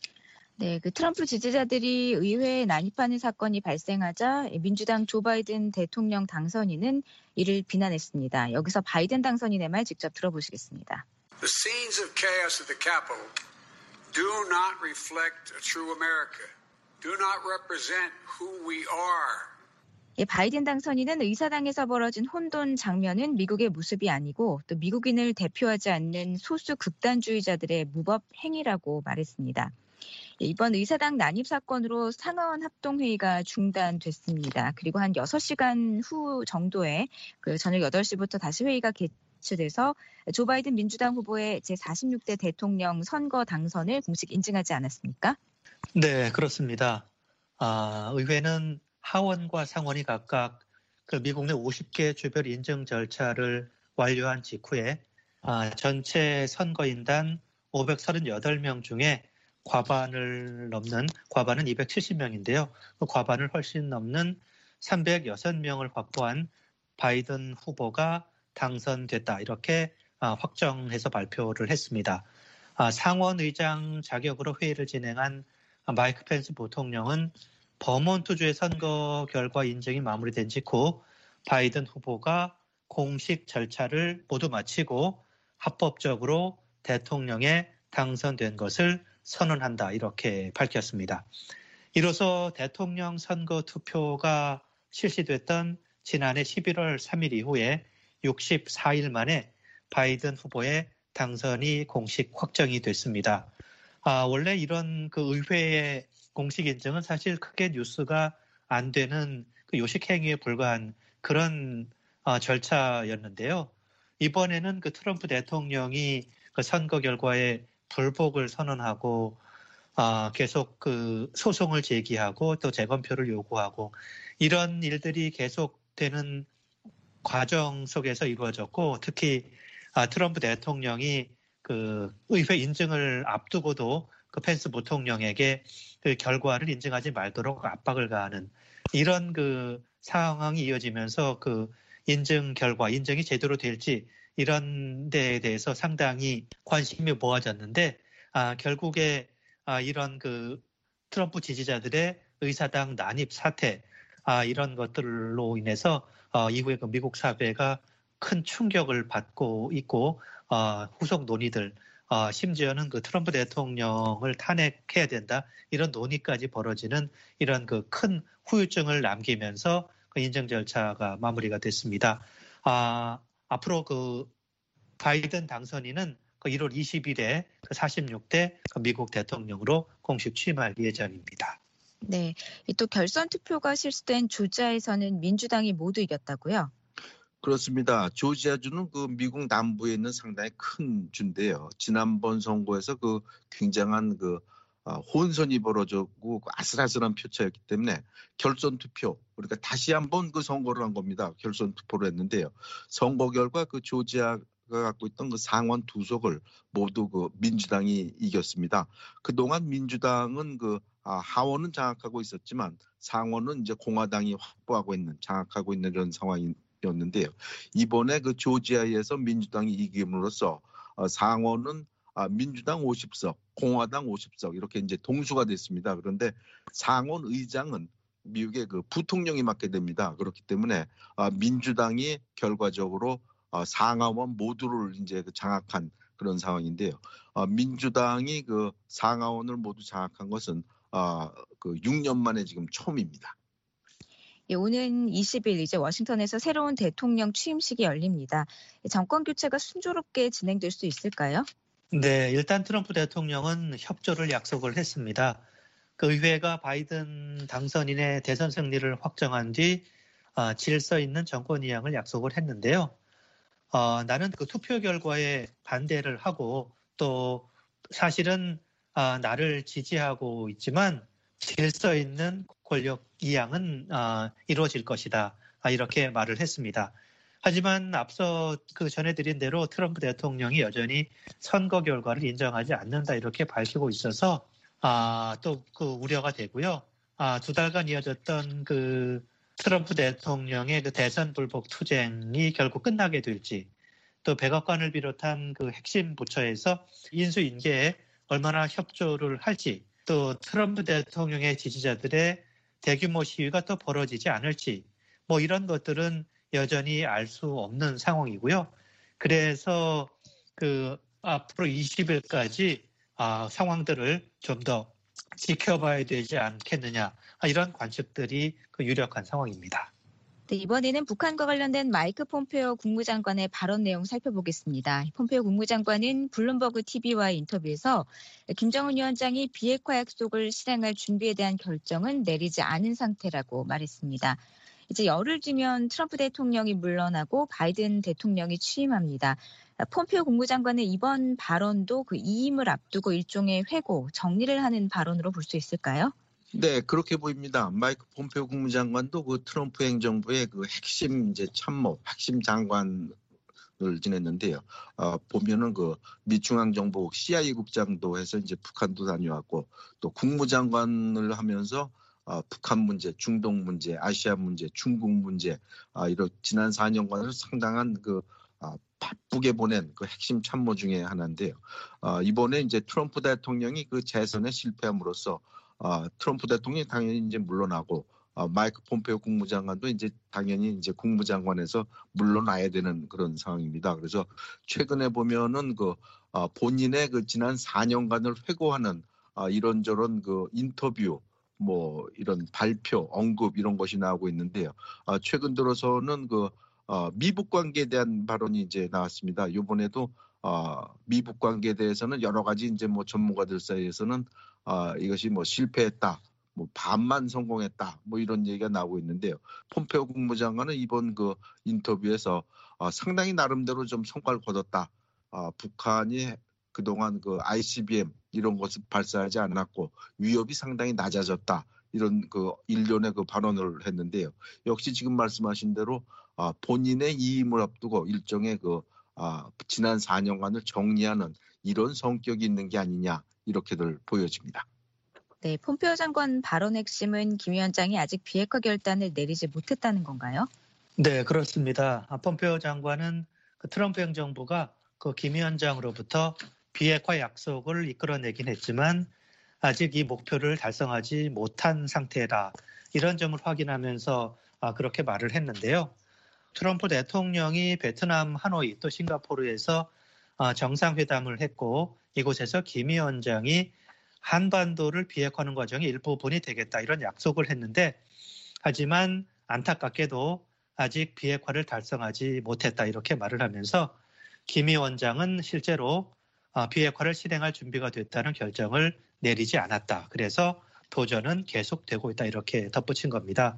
네, 그 트럼프 지지자들이 의회에 난입하는 사건이 발생하자 민주당 조 바이든 대통령 당선인은 이를 비난했습니다. 여기서 바이든 당선인의 말 직접 들어보시겠습니다. The scenes of chaos at the Capitol do not reflect a true America. do not represent who we are. 예, 바이든 당선인은 의사당에서 벌어진 혼돈 장면은 미국의 모습이 아니고 또 미국인을 대표하지 않는 소수 극단주의자들의 무법 행위라고 말했습니다. 예, 이번 의사당 난입 사건으로 상하원 합동회의가 중단됐습니다. 그리고 한 여섯 시간 후 정도에 그 저녁 여덟 시부터 다시 회의가 개최돼서 조 바이든 민주당 후보의 제사십육 대 대통령 선거 당선을 공식 인증하지 않았습니까? 네, 그렇습니다. 아, 의회는 하원과 상원이 각각 그 미국 내 오십 개 주별 인증 절차를 완료한 직후에 아, 전체 선거인단 오백삼십팔 명 중에 과반을 넘는, 과반은 이백칠십 명인데요. 그 과반을 훨씬 넘는 삼백육 명을 확보한 바이든 후보가 당선됐다. 이렇게 아, 확정해서 발표를 했습니다. 아, 상원 의장 자격으로 회의를 진행한 마이크 펜스 부통령은 버몬트주의 선거 결과 인증이 마무리된 직후 바이든 후보가 공식 절차를 모두 마치고 합법적으로 대통령에 당선된 것을 선언한다. 이렇게 밝혔습니다. 이로써 대통령 선거 투표가 실시됐던 지난해 십일월 삼일 이후에 육십사 일 만에 바이든 후보의 당선이 공식 확정이 됐습니다. 아, 원래 이런 그 의회의 공식 인증은 사실 크게 뉴스가 안 되는 그 요식 행위에 불과한 그런 어, 절차였는데요. 이번에는 그 트럼프 대통령이 그 선거 결과에 불복을 선언하고 어, 계속 그 소송을 제기하고 또 재검표를 요구하고 이런 일들이 계속되는 과정 속에서 이루어졌고 특히 아, 트럼프 대통령이 그 의회 인증을 앞두고도 그 펜스 부통령에게 그 결과를 인증하지 말도록 압박을 가하는 이런 그 상황이 이어지면서 그 인증 결과, 인증이 제대로 될지 이런 데에 대해서 상당히 관심이 모아졌는데 아, 결국에 아, 이런 그 트럼프 지지자들의 의사당 난입 사태 아, 이런 것들로 인해서 어, 이후에 그 미국 사회가 큰 충격을 받고 있고 어, 후속 논의들 어, 심지어는 그 트럼프 대통령을 탄핵해야 된다 이런 논의까지 벌어지는 이런 그 큰 후유증을 남기면서 그 인증 절차가 마무리가 됐습니다. 아, 앞으로 그 바이든 당선인은 그 일월 이십일에 그 사십육 대 그 미국 대통령으로 공식 취임할 예정입니다. 네, 또 결선 투표가 실시된 조지아에서는 민주당이 모두 이겼다고요? 그렇습니다. 조지아주는 그 미국 남부에 있는 상당히 큰 주인데요. 지난번 선거에서 그 굉장한 그 혼선이 벌어졌고 아슬아슬한 표차였기 때문에 결선 투표, 그러니까 다시 한번 그 선거를 한 겁니다. 결선 투표를 했는데요. 선거 결과 그 조지아가 갖고 있던 그 상원 두 석을 모두 그 민주당이 이겼습니다. 그동안 민주당은 그 하원은 장악하고 있었지만 상원은 이제 공화당이 확보하고 있는, 장악하고 있는 이런 상황이 였는데요. 이번에 그 조지아에서 민주당이 이김으로써 상원은 민주당 오십 석, 공화당 오십 석 이렇게 이제 동수가 됐습니다. 그런데 상원 의장은 미국의 그 부통령이 맡게 됩니다. 그렇기 때문에 민주당이 결과적으로 상하원 모두를 이제 장악한 그런 상황인데요. 민주당이 그 상하원을 모두 장악한 것은 그 육 년 만에 지금 처음입니다. 예, 오는 이십 일 이제 워싱턴에서 새로운 대통령 취임식이 열립니다. 정권 교체가 순조롭게 진행될 수 있을까요? 네, 일단 트럼프 대통령은 협조를 약속을 했습니다. 그 의회가 바이든 당선인의 대선 승리를 확정한 뒤 어, 질서 있는 정권 이양을 약속을 했는데요. 어, 나는 그 투표 결과에 반대를 하고 또 사실은 어, 나를 지지하고 있지만 질서 있는 권력 이양은 어, 이루어질 것이다. 아, 이렇게 말을 했습니다. 하지만 앞서 그 전해드린 대로 트럼프 대통령이 여전히 선거 결과를 인정하지 않는다 이렇게 밝히고 있어서 아, 또 그 우려가 되고요. 아, 두 달간 이어졌던 그 트럼프 대통령의 그 대선 불복 투쟁이 결국 끝나게 될지 또 백악관을 비롯한 그 핵심 부처에서 인수인계에 얼마나 협조를 할지 또 트럼프 대통령의 지지자들의 대규모 시위가 또 벌어지지 않을지 뭐 이런 것들은 여전히 알 수 없는 상황이고요. 그래서 그 앞으로 이십 일까지 아, 상황들을 좀 더 지켜봐야 되지 않겠느냐 이런 관측들이 그 유력한 상황입니다. 네, 이번에는 북한과 관련된 마이크 폼페오 국무장관의 발언 내용 살펴보겠습니다. 폼페오 국무장관은 블룸버그 티비와의 인터뷰에서 김정은 위원장이 비핵화 약속을 실행할 준비에 대한 결정은 내리지 않은 상태라고 말했습니다. 이제 열흘 뒤면 트럼프 대통령이 물러나고 바이든 대통령이 취임합니다. 폼페오 국무장관의 이번 발언도 그 이임을 앞두고 일종의 회고, 정리를 하는 발언으로 볼 수 있을까요? 네, 그렇게 보입니다. 마이크 폼페오 국무장관도 그 트럼프 행정부의 그 핵심 이제 참모, 핵심 장관을 지냈는데요. 어, 보면은 그 미중앙정보국 씨아이에이 국장도 해서 이제 북한도 다녀왔고 또 국무장관을 하면서 어, 북한 문제, 중동 문제, 아시아 문제, 중국 문제, 아, 이런 지난 사 년간을 상당한 그 아, 바쁘게 보낸 그 핵심 참모 중에 하나인데요. 어, 이번에 이제 트럼프 대통령이 그 재선에 실패함으로써 어, 트럼프 대통령이 당연히 이제 물러나고 어, 마이크 폼페오 국무장관도 이제 당연히 이제 국무장관에서 물러나야 되는 그런 상황입니다. 그래서 최근에 보면은 그 어, 본인의 그 지난 사 년간을 회고하는 어, 이런저런 그 인터뷰, 뭐 이런 발표, 언급 이런 것이 나오고 있는데요. 어, 최근 들어서는 그 어, 미북 관계에 대한 발언이 이제 나왔습니다. 이번에도 어, 미북 관계에 대해서는 여러 가지 이제 뭐 전문가들 사이에서는 어, 이것이 뭐 실패했다, 뭐 반만 성공했다, 뭐 이런 얘기가 나오고 있는데요. 폼페오 국무장관은 이번 그 인터뷰에서 어, 상당히 나름대로 좀 성과를 거뒀다. 어, 북한이 그동안 그 아이씨비엠 이런 것을 발사하지 않았고 위협이 상당히 낮아졌다. 이런 그 일련의 그 발언을 했는데요. 역시 지금 말씀하신 대로 어, 본인의 이임을 앞두고 일종의 그 어, 지난 사 년간을 정리하는 이런 성격이 있는 게 아니냐 이렇게들 보여집니다. 네, 폼페오 장관 발언 핵심은 김 위원장이 아직 비핵화 결단을 내리지 못했다는 건가요? 네, 그렇습니다. 폼페오 장관은 그 트럼프 행정부가 그 김 위원장으로부터 비핵화 약속을 이끌어내긴 했지만 아직 이 목표를 달성하지 못한 상태다. 이런 점을 확인하면서 그렇게 말을 했는데요. 트럼프 대통령이 베트남 하노이 또 싱가포르에서 정상회담을 했고 이곳에서 김 위원장이 한반도를 비핵화하는 과정의 일부분이 되겠다 이런 약속을 했는데 하지만 안타깝게도 아직 비핵화를 달성하지 못했다 이렇게 말을 하면서 김 위원장은 실제로 비핵화를 실행할 준비가 됐다는 결정을 내리지 않았다. 그래서 도전은 계속되고 있다 이렇게 덧붙인 겁니다.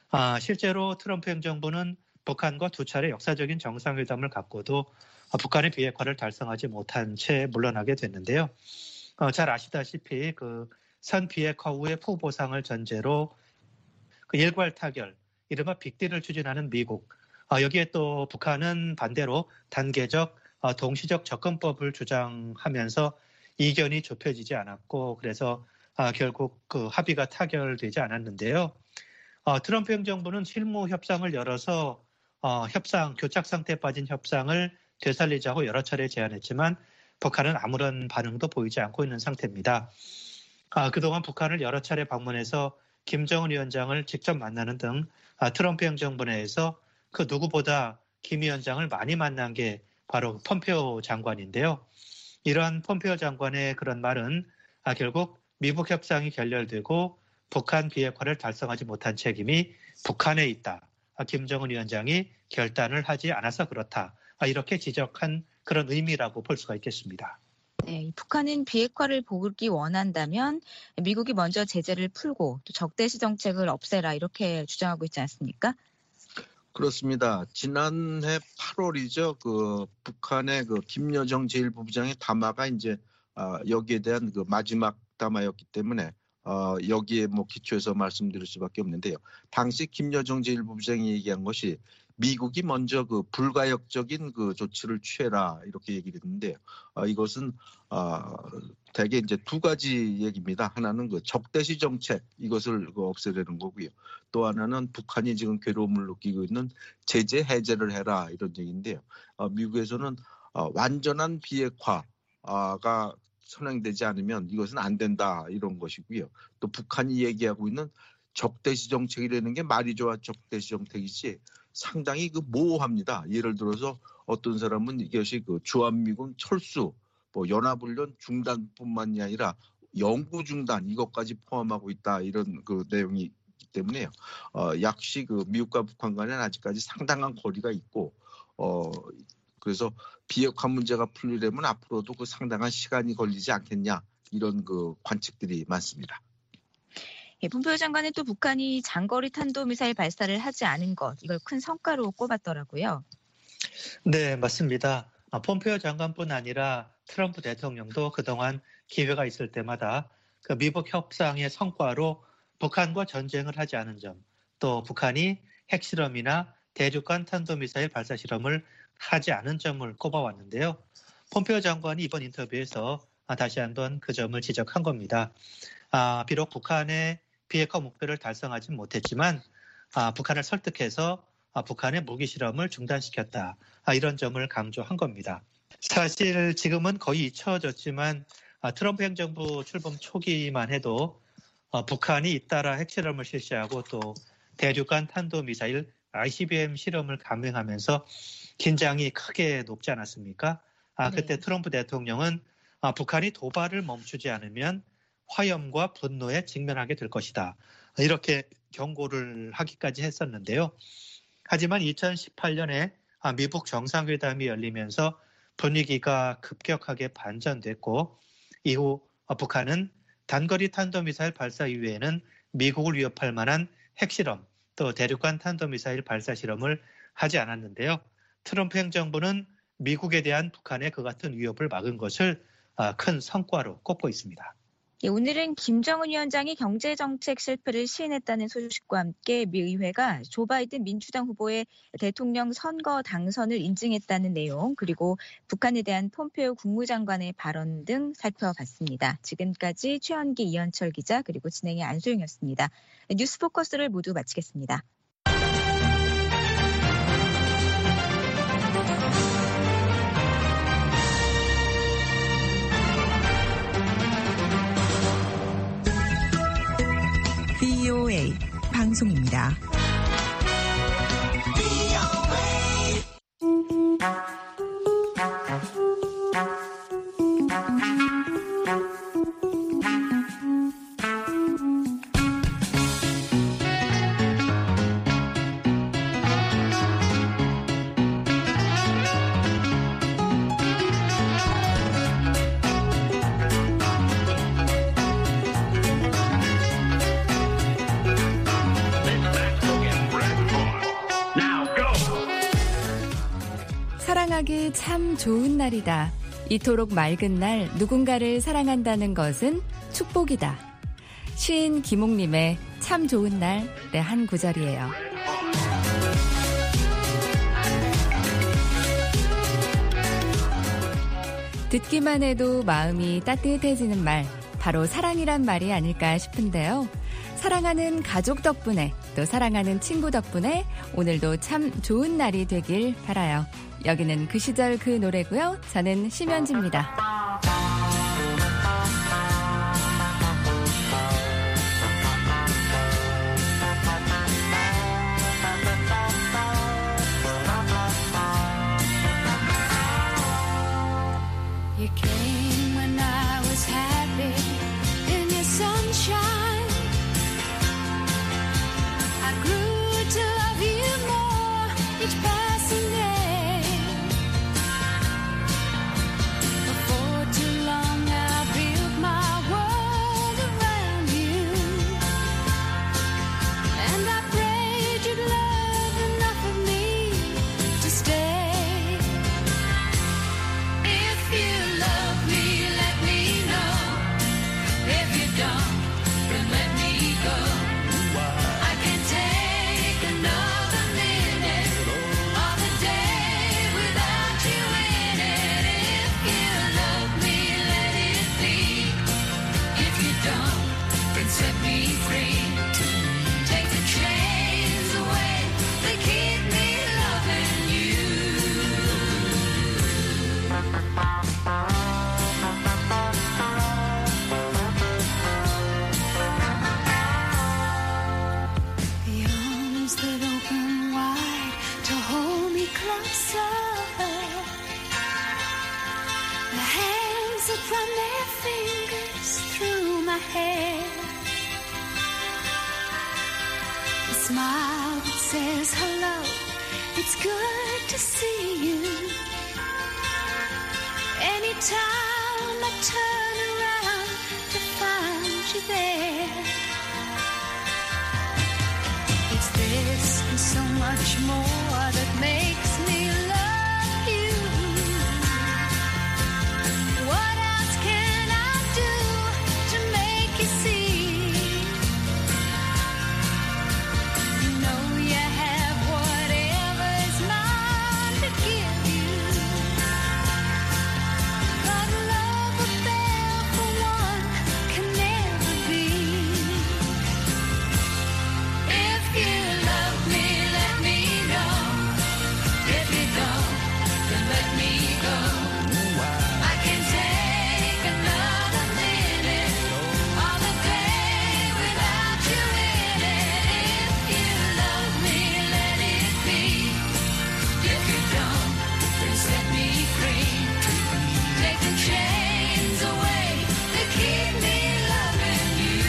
실제로 트럼프 행정부는 북한과 두 차례 역사적인 정상회담을 갖고도 북한의 비핵화를 달성하지 못한 채 물러나게 됐는데요. 어, 잘 아시다시피 그 선 비핵화 후의 포 보상을 전제로 그 일괄 타결, 이른바 빅딜을 추진하는 미국. 어, 여기에 또 북한은 반대로 단계적 어, 동시적 접근법을 주장하면서 이견이 좁혀지지 않았고 그래서 어, 결국 그 합의가 타결되지 않았는데요. 어, 트럼프 행정부는 실무 협상을 열어서 어, 협상, 교착 상태에 빠진 협상을 되살리자고 여러 차례 제안했지만 북한은 아무런 반응도 보이지 않고 있는 상태입니다. 아, 그동안 북한을 여러 차례 방문해서 김정은 위원장을 직접 만나는 등 아, 트럼프 행정부 내에서 그 누구보다 김 위원장을 많이 만난 게 바로 폼페오 장관인데요. 이러한 폼페오 장관의 그런 말은 아, 결국 미북 협상이 결렬되고 북한 비핵화를 달성하지 못한 책임이 북한에 있다. 아, 김정은 위원장이 결단을 하지 않아서 그렇다. 아, 이렇게 지적한 그런 의미라고 볼 수가 있겠습니다. 네, 북한은 비핵화를 보기 원한다면 미국이 먼저 제재를 풀고 또 적대시 정책을 없애라 이렇게 주장하고 있지 않습니까? 그렇습니다. 지난해 팔월이죠. 그 북한의 그 김여정 제일 부부장의 담화가 이제 어, 여기에 대한 그 마지막 담화였기 때문에 어, 여기에 뭐 기초해서 말씀드릴 수밖에 없는데요. 당시 김여정 제일 부부장이 얘기한 것이 미국이 먼저 그 불가역적인 그 조치를 취해라 이렇게 얘기를 했는데 어, 이것은 어, 대개 이제 두 가지 얘기입니다. 하나는 그 적대시 정책 이것을 그 없애려는 거고요. 또 하나는 북한이 지금 괴로움을 느끼고 있는 제재 해제를 해라 이런 얘기인데요. 어, 미국에서는 어, 완전한 비핵화가 선행되지 않으면 이것은 안 된다 이런 것이고요. 또 북한이 얘기하고 있는 적대시 정책이라는 게 말이 좋아 적대시 정책이지 상당히 그 모호합니다. 예를 들어서 어떤 사람은 이것이 그 주한미군 철수, 뭐 연합훈련 중단뿐만이 아니라 영구 중단 이것까지 포함하고 있다 이런 그 내용이 있기 때문에 어, 역시 그 미국과 북한 간에는 아직까지 상당한 거리가 있고 어, 그래서 비핵화 문제가 풀리려면 앞으로도 그 상당한 시간이 걸리지 않겠냐 이런 그 관측들이 많습니다. 예, 폼페이오 장관은 또 북한이 장거리 탄도미사일 발사를 하지 않은 것 이걸 큰 성과로 꼽았더라고요. 네, 맞습니다. 아, 폼페이오 장관뿐 아니라 트럼프 대통령도 그동안 기회가 있을 때마다 그 미북 협상의 성과로 북한과 전쟁을 하지 않은 점, 또 북한이 핵실험이나 대륙간 탄도미사일 발사 실험을 하지 않은 점을 꼽아왔는데요. 폼페이오 장관이 이번 인터뷰에서 다시 한번 그 점을 지적한 겁니다. 아, 비록 북한의 비핵화 목표를 달성하지 못했지만 아, 북한을 설득해서 아, 북한의 무기 실험을 중단시켰다. 아, 이런 점을 강조한 겁니다. 사실 지금은 거의 잊혀졌지만 아, 트럼프 행정부 출범 초기만 해도 아, 북한이 잇따라 핵실험을 실시하고 또 대륙간 탄도미사일 아이씨비엠 실험을 감행하면서 긴장이 크게 높지 않았습니까? 아, 그때 네. 트럼프 대통령은 아, 북한이 도발을 멈추지 않으면 화염과 분노에 직면하게 될 것이다. 이렇게 경고를 하기까지 했었는데요. 하지만 이천십팔 년에 미북 정상회담이 열리면서 분위기가 급격하게 반전됐고 이후 북한은 단거리 탄도미사일 발사 이외에는 미국을 위협할 만한 핵실험 또 대륙간 탄도미사일 발사 실험을 하지 않았는데요. 트럼프 행정부는 미국에 대한 북한의 그 같은 위협을 막은 것을 큰 성과로 꼽고 있습니다. 예, 오늘은 김정은 위원장이 경제정책 실패를 시인했다는 소식과 함께 미 의회가 조 바이든 민주당 후보의 대통령 선거 당선을 인증했다는 내용 그리고 북한에 대한 폼페이오 국무장관의 발언 등 살펴봤습니다. 지금까지 최현기, 이현철 기자 그리고 진행의 안소영이었습니다. 뉴스 포커스를 모두 마치겠습니다. 브이오에이 방송입니다. 사랑하기 참 좋은 날이다. 이토록 맑은 날 누군가를 사랑한다는 것은 축복이다. 시인 김옥림의 참 좋은 날의 한 구절이에요. 듣기만 해도 마음이 따뜻해지는 말, 바로 사랑이란 말이 아닐까 싶은데요. 사랑하는 가족 덕분에 또 사랑하는 친구 덕분에 오늘도 참 좋은 날이 되길 바라요. 여기는 그 시절 그 노래고요. 저는 심연지입니다. You came when I was happy in your sunshine. I grew to love you more each passing day. Before too long I built my world around you, and I prayed you'd love enough of me to stay. If you love me, let me know. If you don't, then let me go. I can't take another minute of the day without you in it. If you love me, let it be. If you don't, then set me free. Take the chains away that keep me loving you. The arms that open wide to hold me closer, the hands that run their fingers through hand. A smile that says hello, it's good to see you. Anytime I turn around to find you there. It's this and so much more that makes me love you. What else can I do to make you see? You know you have whatever is mine to give you. But love affair for one can never be. If you love me, let me know. If you don't, then let me go. I can take another minute or the day without you in it. If you love me, let it be. If you don't, then set me free. Take the chains away that keep me loving you.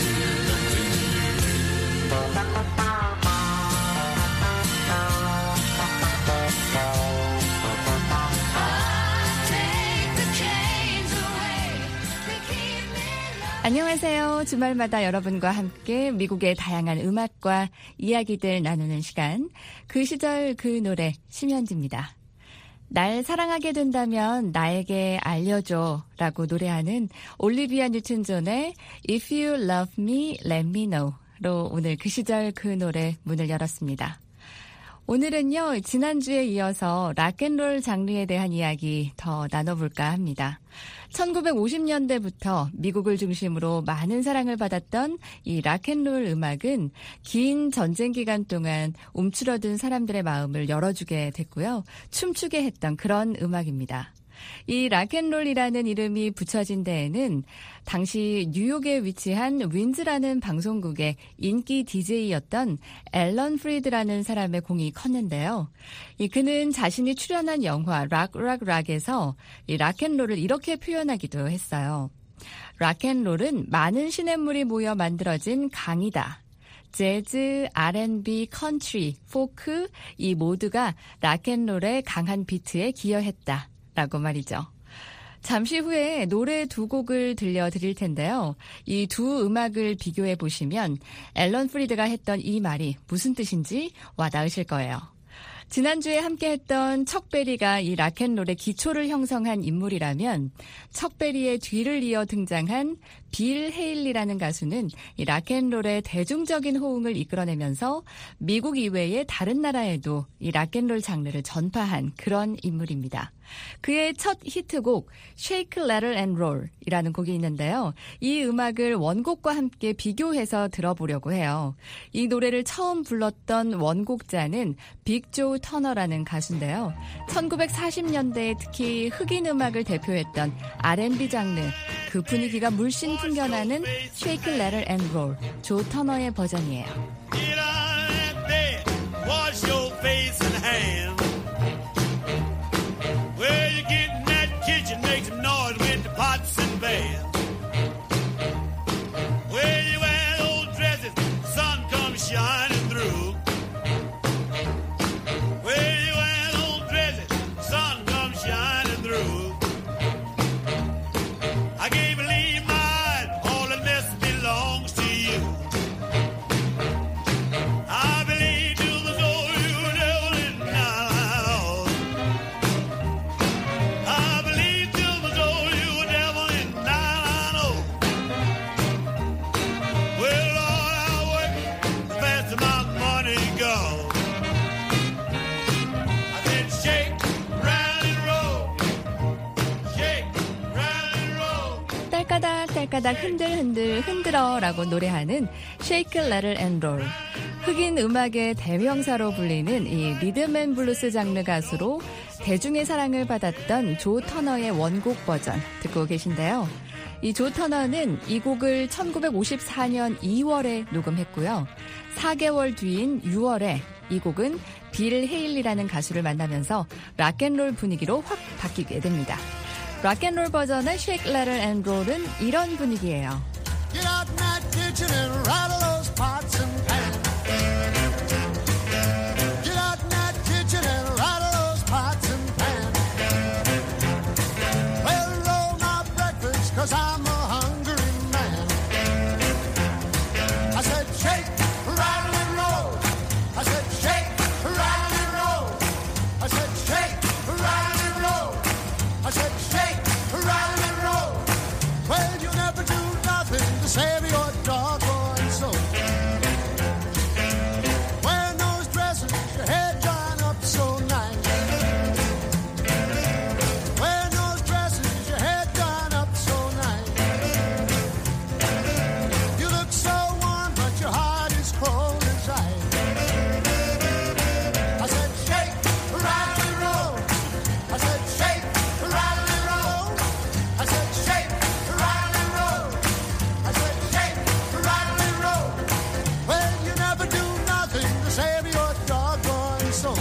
Take the chains away that keep me loving. 안녕하세요. 주말마다 여러분과 함께 미국의 다양한 음악과 이야기들 나누는 시간. 그 시절 그 노래 심현지입니다. 날 사랑하게 된다면 나에게 알려줘 라고 노래하는 올리비아 뉴튼 존의 If You Love Me, Let Me Know 로 오늘 그 시절 그 노래 문을 열었습니다. 오늘은요, 지난주에 이어서 락앤롤 장르에 대한 이야기 더 나눠볼까 합니다. 천구백오십 년대부터 미국을 중심으로 많은 사랑을 받았던 이 락앤롤 음악은 긴 전쟁 기간 동안 움츠러든 사람들의 마음을 열어주게 됐고요. 춤추게 했던 그런 음악입니다. 이 락앤롤이라는 이름이 붙여진 데에는 당시 뉴욕에 위치한 윈즈라는 방송국의 인기 디제이였던 앨런 프리드라는 사람의 공이 컸는데요. 이 그는 자신이 출연한 영화 락, 락, 락에서 이 락앤롤을 이렇게 표현하기도 했어요. 락앤롤은 많은 시냇물이 모여 만들어진 강이다. 재즈, 알앤비, 컨트리, 포크 이 모두가 락앤롤의 강한 비트에 기여했다. 라고 말이죠. 잠시 후에 노래 두 곡을 들려드릴 텐데요. 이 두 음악을 비교해 보시면 앨런 프리드가 했던 이 말이 무슨 뜻인지 와닿으실 거예요. 지난주에 함께했던 척베리가 이 락앤롤의 기초를 형성한 인물이라면 척베리의 뒤를 이어 등장한 빌 헤일리라는 가수는 이 락앤롤의 대중적인 호응을 이끌어내면서 미국 이외의 다른 나라에도 이 락앤롤 장르를 전파한 그런 인물입니다. 그의 첫 히트곡 Shake, Rattle and Roll 이라는 곡이 있는데요. 이 음악을 원곡과 함께 비교해서 들어보려고 해요. 이 노래를 처음 불렀던 원곡자는 빅조 터너라는 가수인데요. 천구백사십 년대에 특히 흑인 음악을 대표했던 알앤비 장르 그 분위기가 물씬 풍겨나는 Shake, Rattle and Roll 조 터너의 버전이에요. Get on that bed, wash your face and hands. Well, you get in that kitchen, make some noise with the pots and pans. Well, you wear old dresses, sun comes shining through. Well, you wear old dresses, sun comes shining through. I can't believe my eyes, all the mess belongs to you. I believe to the soul you devil in now. I believe to the soul you devil in now. Well, Lord, I work the faster my money goes. I said shake, round and roll, shake, round and roll. 딸까닥 딸까닥 흔들흔들 흔들어라고 노래하는 Shake, Rattle and Roll. 흑인 음악의 대명사로 불리는 이 리듬앤블루스 장르 가수로 대중의 사랑을 받았던 조 터너의 원곡 버전 듣고 계신데요. 이 조 터너는 이 곡을 천구백오십사 년 이월에 녹음했고요. 사 개월 뒤인 유월에 이 곡은 빌 헤일리라는 가수를 만나면서 락앤롤 분위기로 확 바뀌게 됩니다. 락앤롤 버전의 Shake, Rattle and Roll은 이런 분위기예요. Get out in that kitchen and rattle those pots and pans. Get out in that kitchen and rattle those pots and pans. Well, roll my breakfast, cause I'm a hungry man. I said shake, rattle and roll. I said shake, rattle and roll. I said shake, rattle and roll. I said shake, rattle and roll. Well, you never do nothing to save your doggone soul. Wearing those dresses, your hair done up so nice. Wearing those dresses, your hair done up so nice. You look so warm, but your heart is cold inside. I said shake, rattle and roll. I said shake, rattle and roll. I said shake, rattle and roll. I said shake, rattle and roll. Well, you never do nothing to save your doggone soul.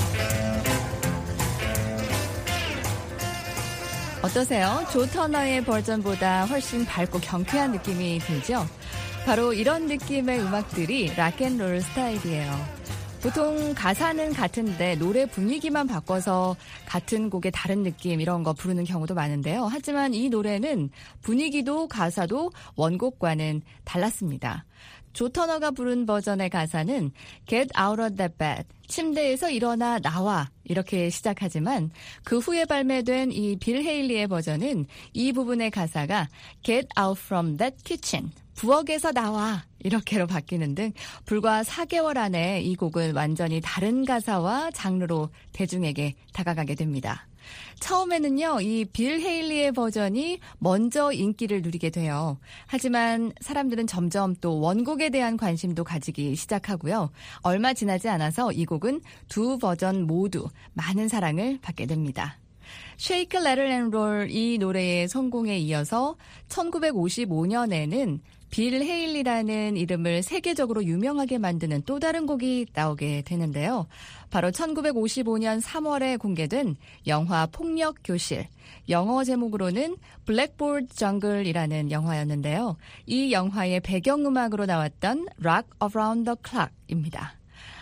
어떠세요? 조 터너의 버전보다 훨씬 밝고 경쾌한 느낌이 들죠? 바로 이런 느낌의 음악들이 락앤롤 스타일이에요. 보통 가사는 같은데 노래 분위기만 바꿔서 같은 곡의 다른 느낌 이런 거 부르는 경우도 많은데요. 하지만 이 노래는 분위기도 가사도 원곡과는 달랐습니다. 조 터너가 부른 버전의 가사는 Get out of that bed, 침대에서 일어나 나와 이렇게 시작하지만 그 후에 발매된 이 빌 헤일리의 버전은 이 부분의 가사가 Get out from that kitchen, 부엌에서 나와 이렇게로 바뀌는 등 불과 사 개월 안에 이 곡은 완전히 다른 가사와 장르로 대중에게 다가가게 됩니다. 처음에는요, 이 빌 헤일리의 버전이 먼저 인기를 누리게 돼요. 하지만 사람들은 점점 또 원곡에 대한 관심도 가지기 시작하고요. 얼마 지나지 않아서 이 곡은 두 버전 모두 많은 사랑을 받게 됩니다. Shake, Rattle and Roll 이 노래의 성공에 이어서 천구백오십오 년에는 빌 헤일리라는 이름을 세계적으로 유명하게 만드는 또 다른 곡이 나오게 되는데요. 바로 천구백오십오 년 삼월에 공개된 영화 폭력교실, 영어 제목으로는 블랙보드 정글이라는 영화였는데요. 이 영화의 배경음악으로 나왔던 Rock Around the Clock입니다.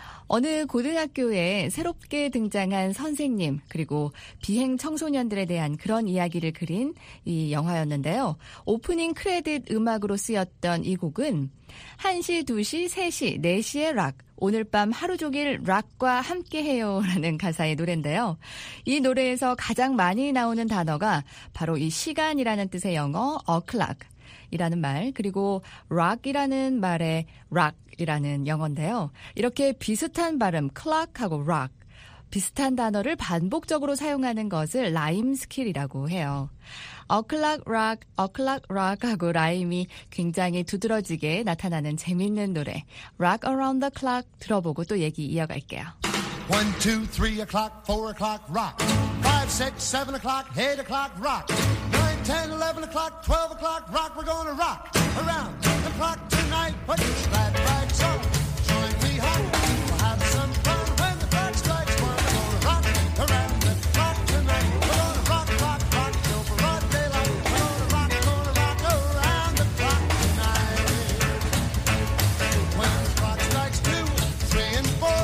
어느 고등학교에 새롭게 등장한 선생님 그리고 비행 청소년들에 대한 그런 이야기를 그린 이 영화였는데요. 오프닝 크레딧 음악으로 쓰였던 이 곡은 한 시, 두 시, 세 시, 네 시의 락, 오늘 밤 하루 종일 락과 함께해요 라는 가사의 노래인데요. 이 노래에서 가장 많이 나오는 단어가 바로 이 시간이라는 뜻의 영어 o'clock 이라는 말, 그리고 rock이라는 말의 rock이라는 영어인데요. 이렇게 비슷한 발음, clock하고 rock, 비슷한 단어를 반복적으로 사용하는 것을 라임 스킬이라고 해요. o'clock rock, o'clock rock 하고 라임이 굉장히 두드러지게 나타나는 재밌는 노래 Rock Around the Clock 들어보고 또 얘기 이어갈게요. One, two, three o'clock, four o'clock, rock. Five, six, seven o'clock, eight o'clock, rock. Nine, ten, eleven o'clock, twelve o'clock, rock. We're gonna rock around the clock tonight. Put your glad rags on, join me home. We'll have some fun when the clock strikes one. We're gonna rock around the clock tonight. We're gonna rock, rock, rock till broad daylight. We're gonna rock, gonna rock around the clock tonight. When the clock strikes two, three, and four.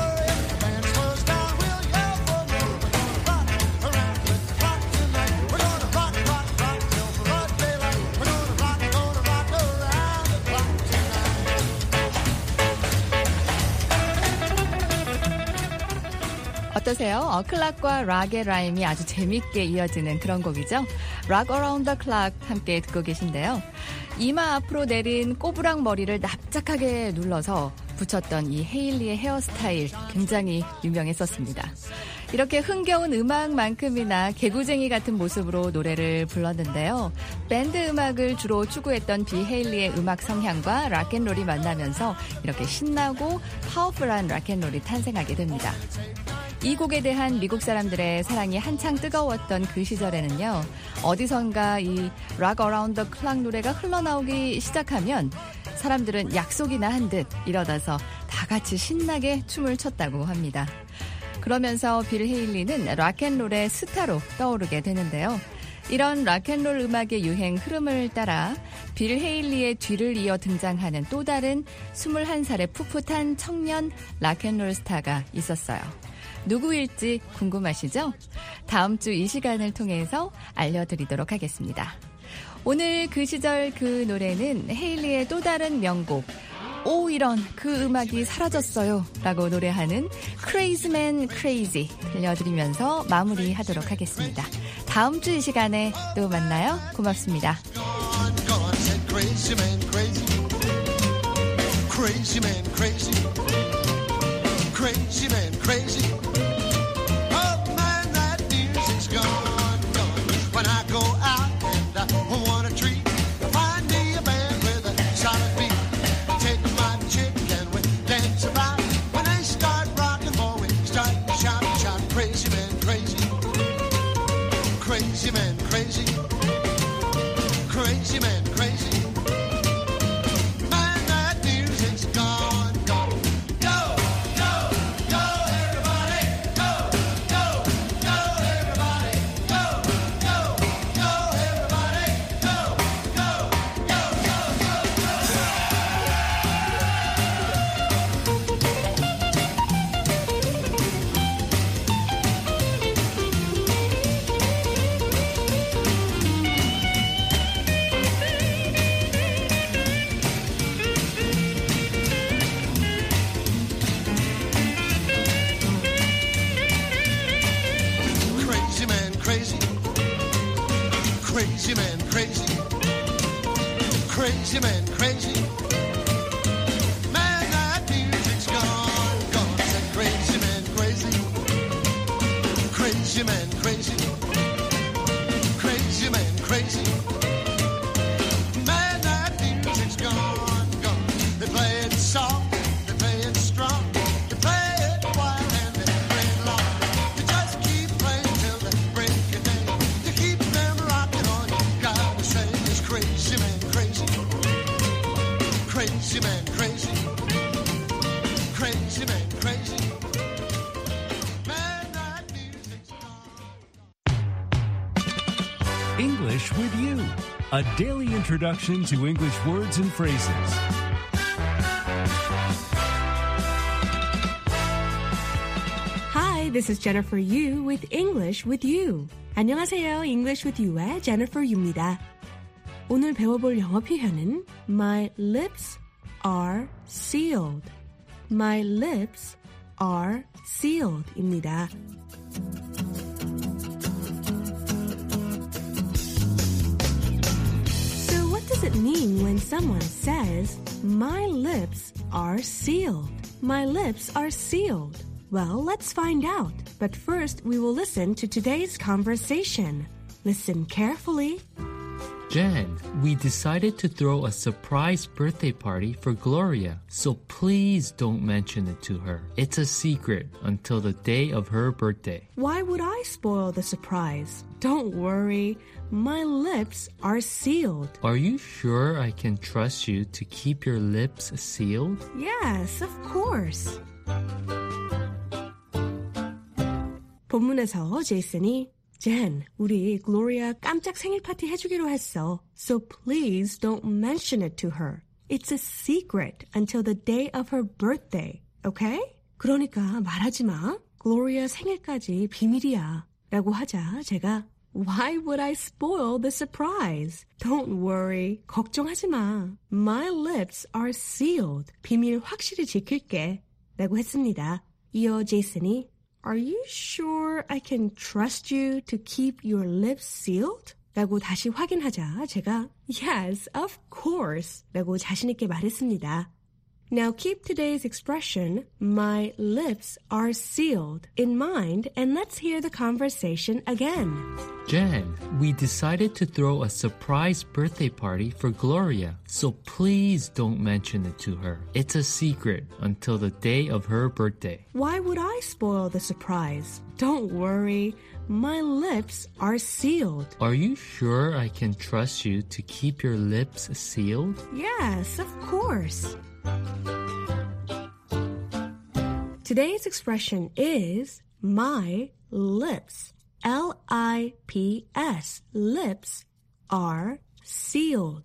어떠세요? 어클락과 락의 라임이 아주 재밌게 이어지는 그런 곡이죠. Rock Around the Clock 함께 듣고 계신데요. 이마 앞으로 내린 꼬부랑 머리를 납작하게 눌러서 붙였던 이 헤일리의 헤어스타일 굉장히 유명했었습니다. 이렇게 흥겨운 음악만큼이나 개구쟁이 같은 모습으로 노래를 불렀는데요. 밴드 음악을 주로 추구했던 비 헤일리의 음악 성향과 락앤롤이 만나면서 이렇게 신나고 파워풀한 락앤롤이 탄생하게 됩니다. 이 곡에 대한 미국 사람들의 사랑이 한창 뜨거웠던 그 시절에는요. 어디선가 이 Rock Around the Clock 노래가 흘러나오기 시작하면 사람들은 약속이나 한 듯 일어나서 다 같이 신나게 춤을 췄다고 합니다. 그러면서 빌 헤일리는 락앤롤의 스타로 떠오르게 되는데요. 이런 락앤롤 음악의 유행 흐름을 따라 빌 헤일리의 뒤를 이어 등장하는 또 다른 스물한 살의 풋풋한 청년 락앤롤 스타가 있었어요. 누구일지 궁금하시죠? 다음 주 이 시간을 통해서 알려드리도록 하겠습니다. 오늘 그 시절 그 노래는 헤일리의 또 다른 명곡 오 이런 그 음악이 사라졌어요 라고 노래하는 Crazy Man Crazy 들려드리면서 마무리하도록 하겠습니다. 다음 주 이 시간에 또 만나요. 고맙습니다. Crazy man, crazy. Crazy man, crazy. Crazy man, crazy. Oh man, that music's gone, gone. When I go out and I want a treat, find me a band with a solid beat. Take my chick and we dance about. When they start rocking, boy, we start shouting, shouting. Crazy man, crazy. Crazy man, crazy. Crazy man, crazy. Crazy man, crazy. Crazy man, crazy. Man, that music's gone, gone. Said crazy man, crazy. Crazy man, crazy. Crazy man, crazy. Man, that music's gone, gone. They play it soft, they play it strong. They play it wild and they play it long. They just keep playing till the break of day. To keep them rocking on, you gotta say it's crazy man, crazy. Crazy man, crazy. Crazy man, crazy. Man, that music's gone. English with You, a daily introduction to English words and phrases. Hi, this is Jennifer Yu with English with You. 안녕하세요. English with You의 Jennifer Yu입니다. 오늘 배워볼 영어 표현은 My lips are sealed. My lips are sealed 입니다. So what does it mean when someone says, My lips are sealed? My lips are sealed. Well, let's find out. But first, we will listen to today's conversation. Listen carefully. Jen, we decided to throw a surprise birthday party for Gloria, so please don't mention it to her. It's a secret until the day of her birthday. Why would I spoil the surprise? Don't worry. My lips are sealed. Are you sure I can trust you to keep your lips sealed? Yes, of course. 본문에서 제이슨이 Jen, 우리 글로리아 깜짝 생일 파티 해주기로 했어. So please don't mention it to her. It's a secret until the day of her birthday. Okay? 그러니까 말하지 마. 글로리아 생일까지 비밀이야. 라고 하자 제가 Why would I spoil the surprise? Don't worry. 걱정하지 마. My lips are sealed. 비밀 확실히 지킬게. 라고 했습니다. 이어 제이슨이 Are you sure I can trust you to keep your lips sealed? 라고 다시 확인하자 제가 Yes, of course. 라고 자신있게 말했습니다. Now keep today's expression, my lips are sealed, in mind and let's hear the conversation again. Jen, we decided to throw a surprise birthday party for Gloria, so please don't mention it to her. It's a secret until the day of her birthday. Why would I spoil the surprise? Don't worry. My lips are sealed. Are you sure I can trust you to keep your lips sealed? Yes, of course. Today's expression is my lips. L I P S. Lips are sealed.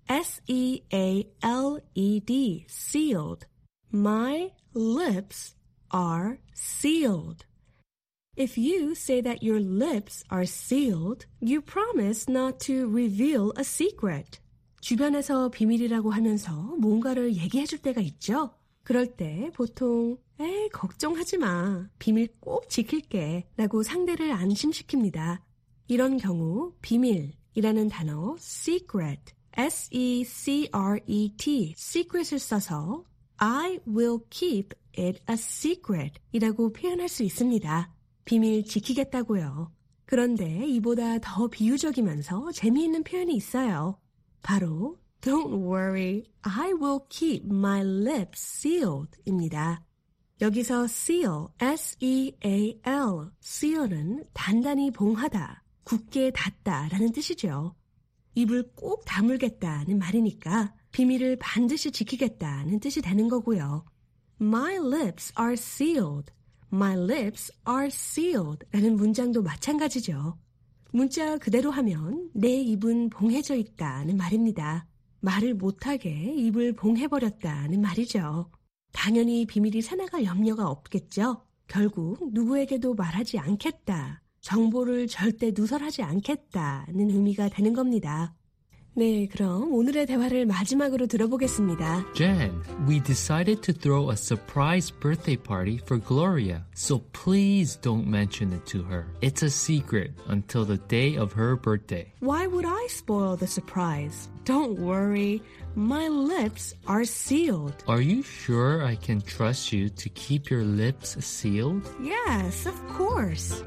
S E A L E D, sealed. My lips are sealed. If you say that your lips are sealed, you promise not to reveal a secret. 주변에서 비밀이라고 하면서 뭔가를 얘기해 줄 때가 있죠? 그럴 때 보통 에이 걱정하지 마. 비밀 꼭 지킬게 라고 상대를 안심시킵니다. 이런 경우 비밀이라는 단어 secret, S E C R E T, secret을 써서 I will keep it a secret 이라고 표현할 수 있습니다. 비밀 지키겠다고요. 그런데 이보다 더 비유적이면서 재미있는 표현이 있어요. 바로 Don't worry, I will keep my lips sealed 입니다. 여기서 seal, S E A L, seal은 단단히 봉하다, 굳게 닫다 라는 뜻이죠. 입을 꼭 다물겠다는 말이니까 비밀을 반드시 지키겠다는 뜻이 되는 거고요. My lips are sealed. My lips are sealed 라는 문장도 마찬가지죠. 문자 그대로 하면 내 입은 봉해져 있다는 말입니다. 말을 못하게 입을 봉해버렸다는 말이죠. 당연히 비밀이 새나갈 염려가 없겠죠. 결국 누구에게도 말하지 않겠다. 정보를 절대 누설하지 않겠다는 의미가 되는 겁니다. 네, 그럼 오늘의 대화를 마지막으로 들어보겠습니다. Jen, we decided to throw a surprise birthday party for Gloria, so please don't mention it to her. It's a secret until the day of her birthday. Why would I spoil the surprise? Don't worry, my lips are sealed. Are you sure I can trust you to keep your lips sealed? Yes, of course.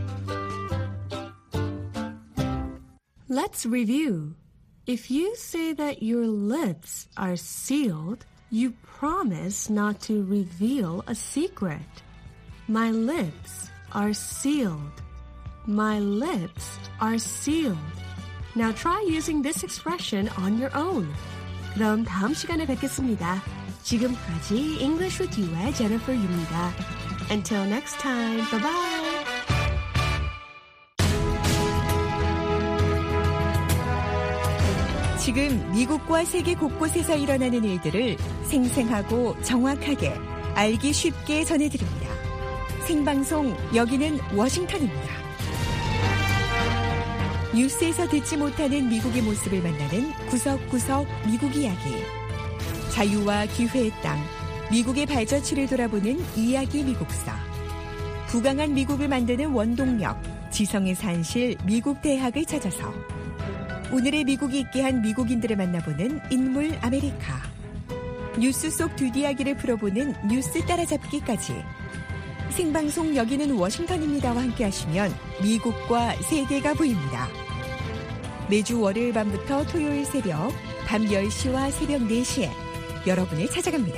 Let's review. If you say that your lips are sealed, you promise not to reveal a secret. My lips are sealed. My lips are sealed. Now try using this expression on your own. 그럼 다음 시간에 뵙겠습니다. 지금까지 English with You의 Jennifer Yu입니다. Until next time, bye-bye. 지금 미국과 세계 곳곳에서 일어나는 일들을 생생하고 정확하게 알기 쉽게 전해드립니다. 생방송 여기는 워싱턴입니다. 뉴스에서 듣지 못하는 미국의 모습을 만나는 구석구석 미국 이야기. 자유와 기회의 땅, 미국의 발자취를 돌아보는 이야기 미국사. 부강한 미국을 만드는 원동력, 지성의 산실 미국 대학을 찾아서 오늘의 미국이 있게 한 미국인들을 만나보는 인물 아메리카. 뉴스 속 뒷이야기를 풀어보는 뉴스 따라잡기까지. 생방송 여기는 워싱턴입니다와 함께 하시면 미국과 세계가 보입니다. 매주 월요일 밤부터 토요일 새벽 밤 열 시와 새벽 네 시에 여러분을 찾아갑니다.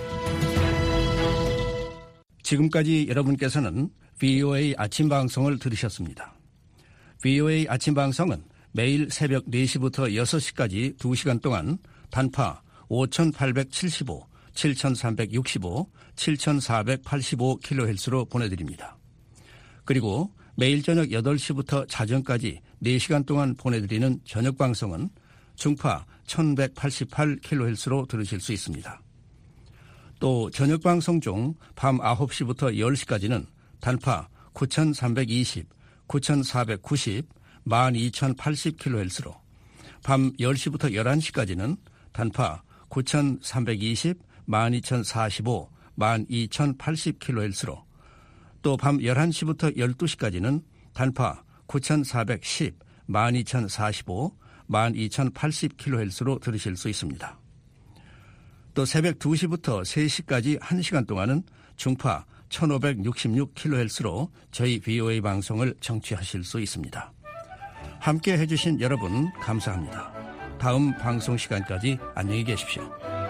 지금까지 여러분께서는 브이오에이 아침 방송을 들으셨습니다. 브이오에이 아침 방송은 매일 새벽 네 시부터 여섯 시까지 두 시간 동안 단파 오천팔백칠십오, 칠천삼백육십오, 칠천사백팔십오 킬로헤르츠로 보내드립니다. 그리고 매일 저녁 여덟 시부터 자정까지 네 시간 동안 보내드리는 저녁 방송은 중파 천백팔십팔 킬로헤르츠로 들으실 수 있습니다. 또 저녁 방송 중 밤 아홉 시부터 열 시까지는 단파 구천삼백이십, 구천사백구십, 만 이천팔십 킬로헤르츠로, 밤 열 시부터 열한 시까지는 단파 구천삼백이십, 만 이천사십오, 만 이천팔십 킬로헤르츠로, 또 밤 열한 시부터 열두 시까지는 단파 구천사백십, 만 이천사십오, 만 이천팔십 킬로헤르츠로 들으실 수 있습니다. 또 새벽 두 시부터 세 시까지 한 시간 동안은 중파 천오백육십육 킬로헤르츠로 저희 브이오에이 방송을 청취하실 수 있습니다. 함께 해주신 여러분 감사합니다. 다음 방송 시간까지 안녕히 계십시오.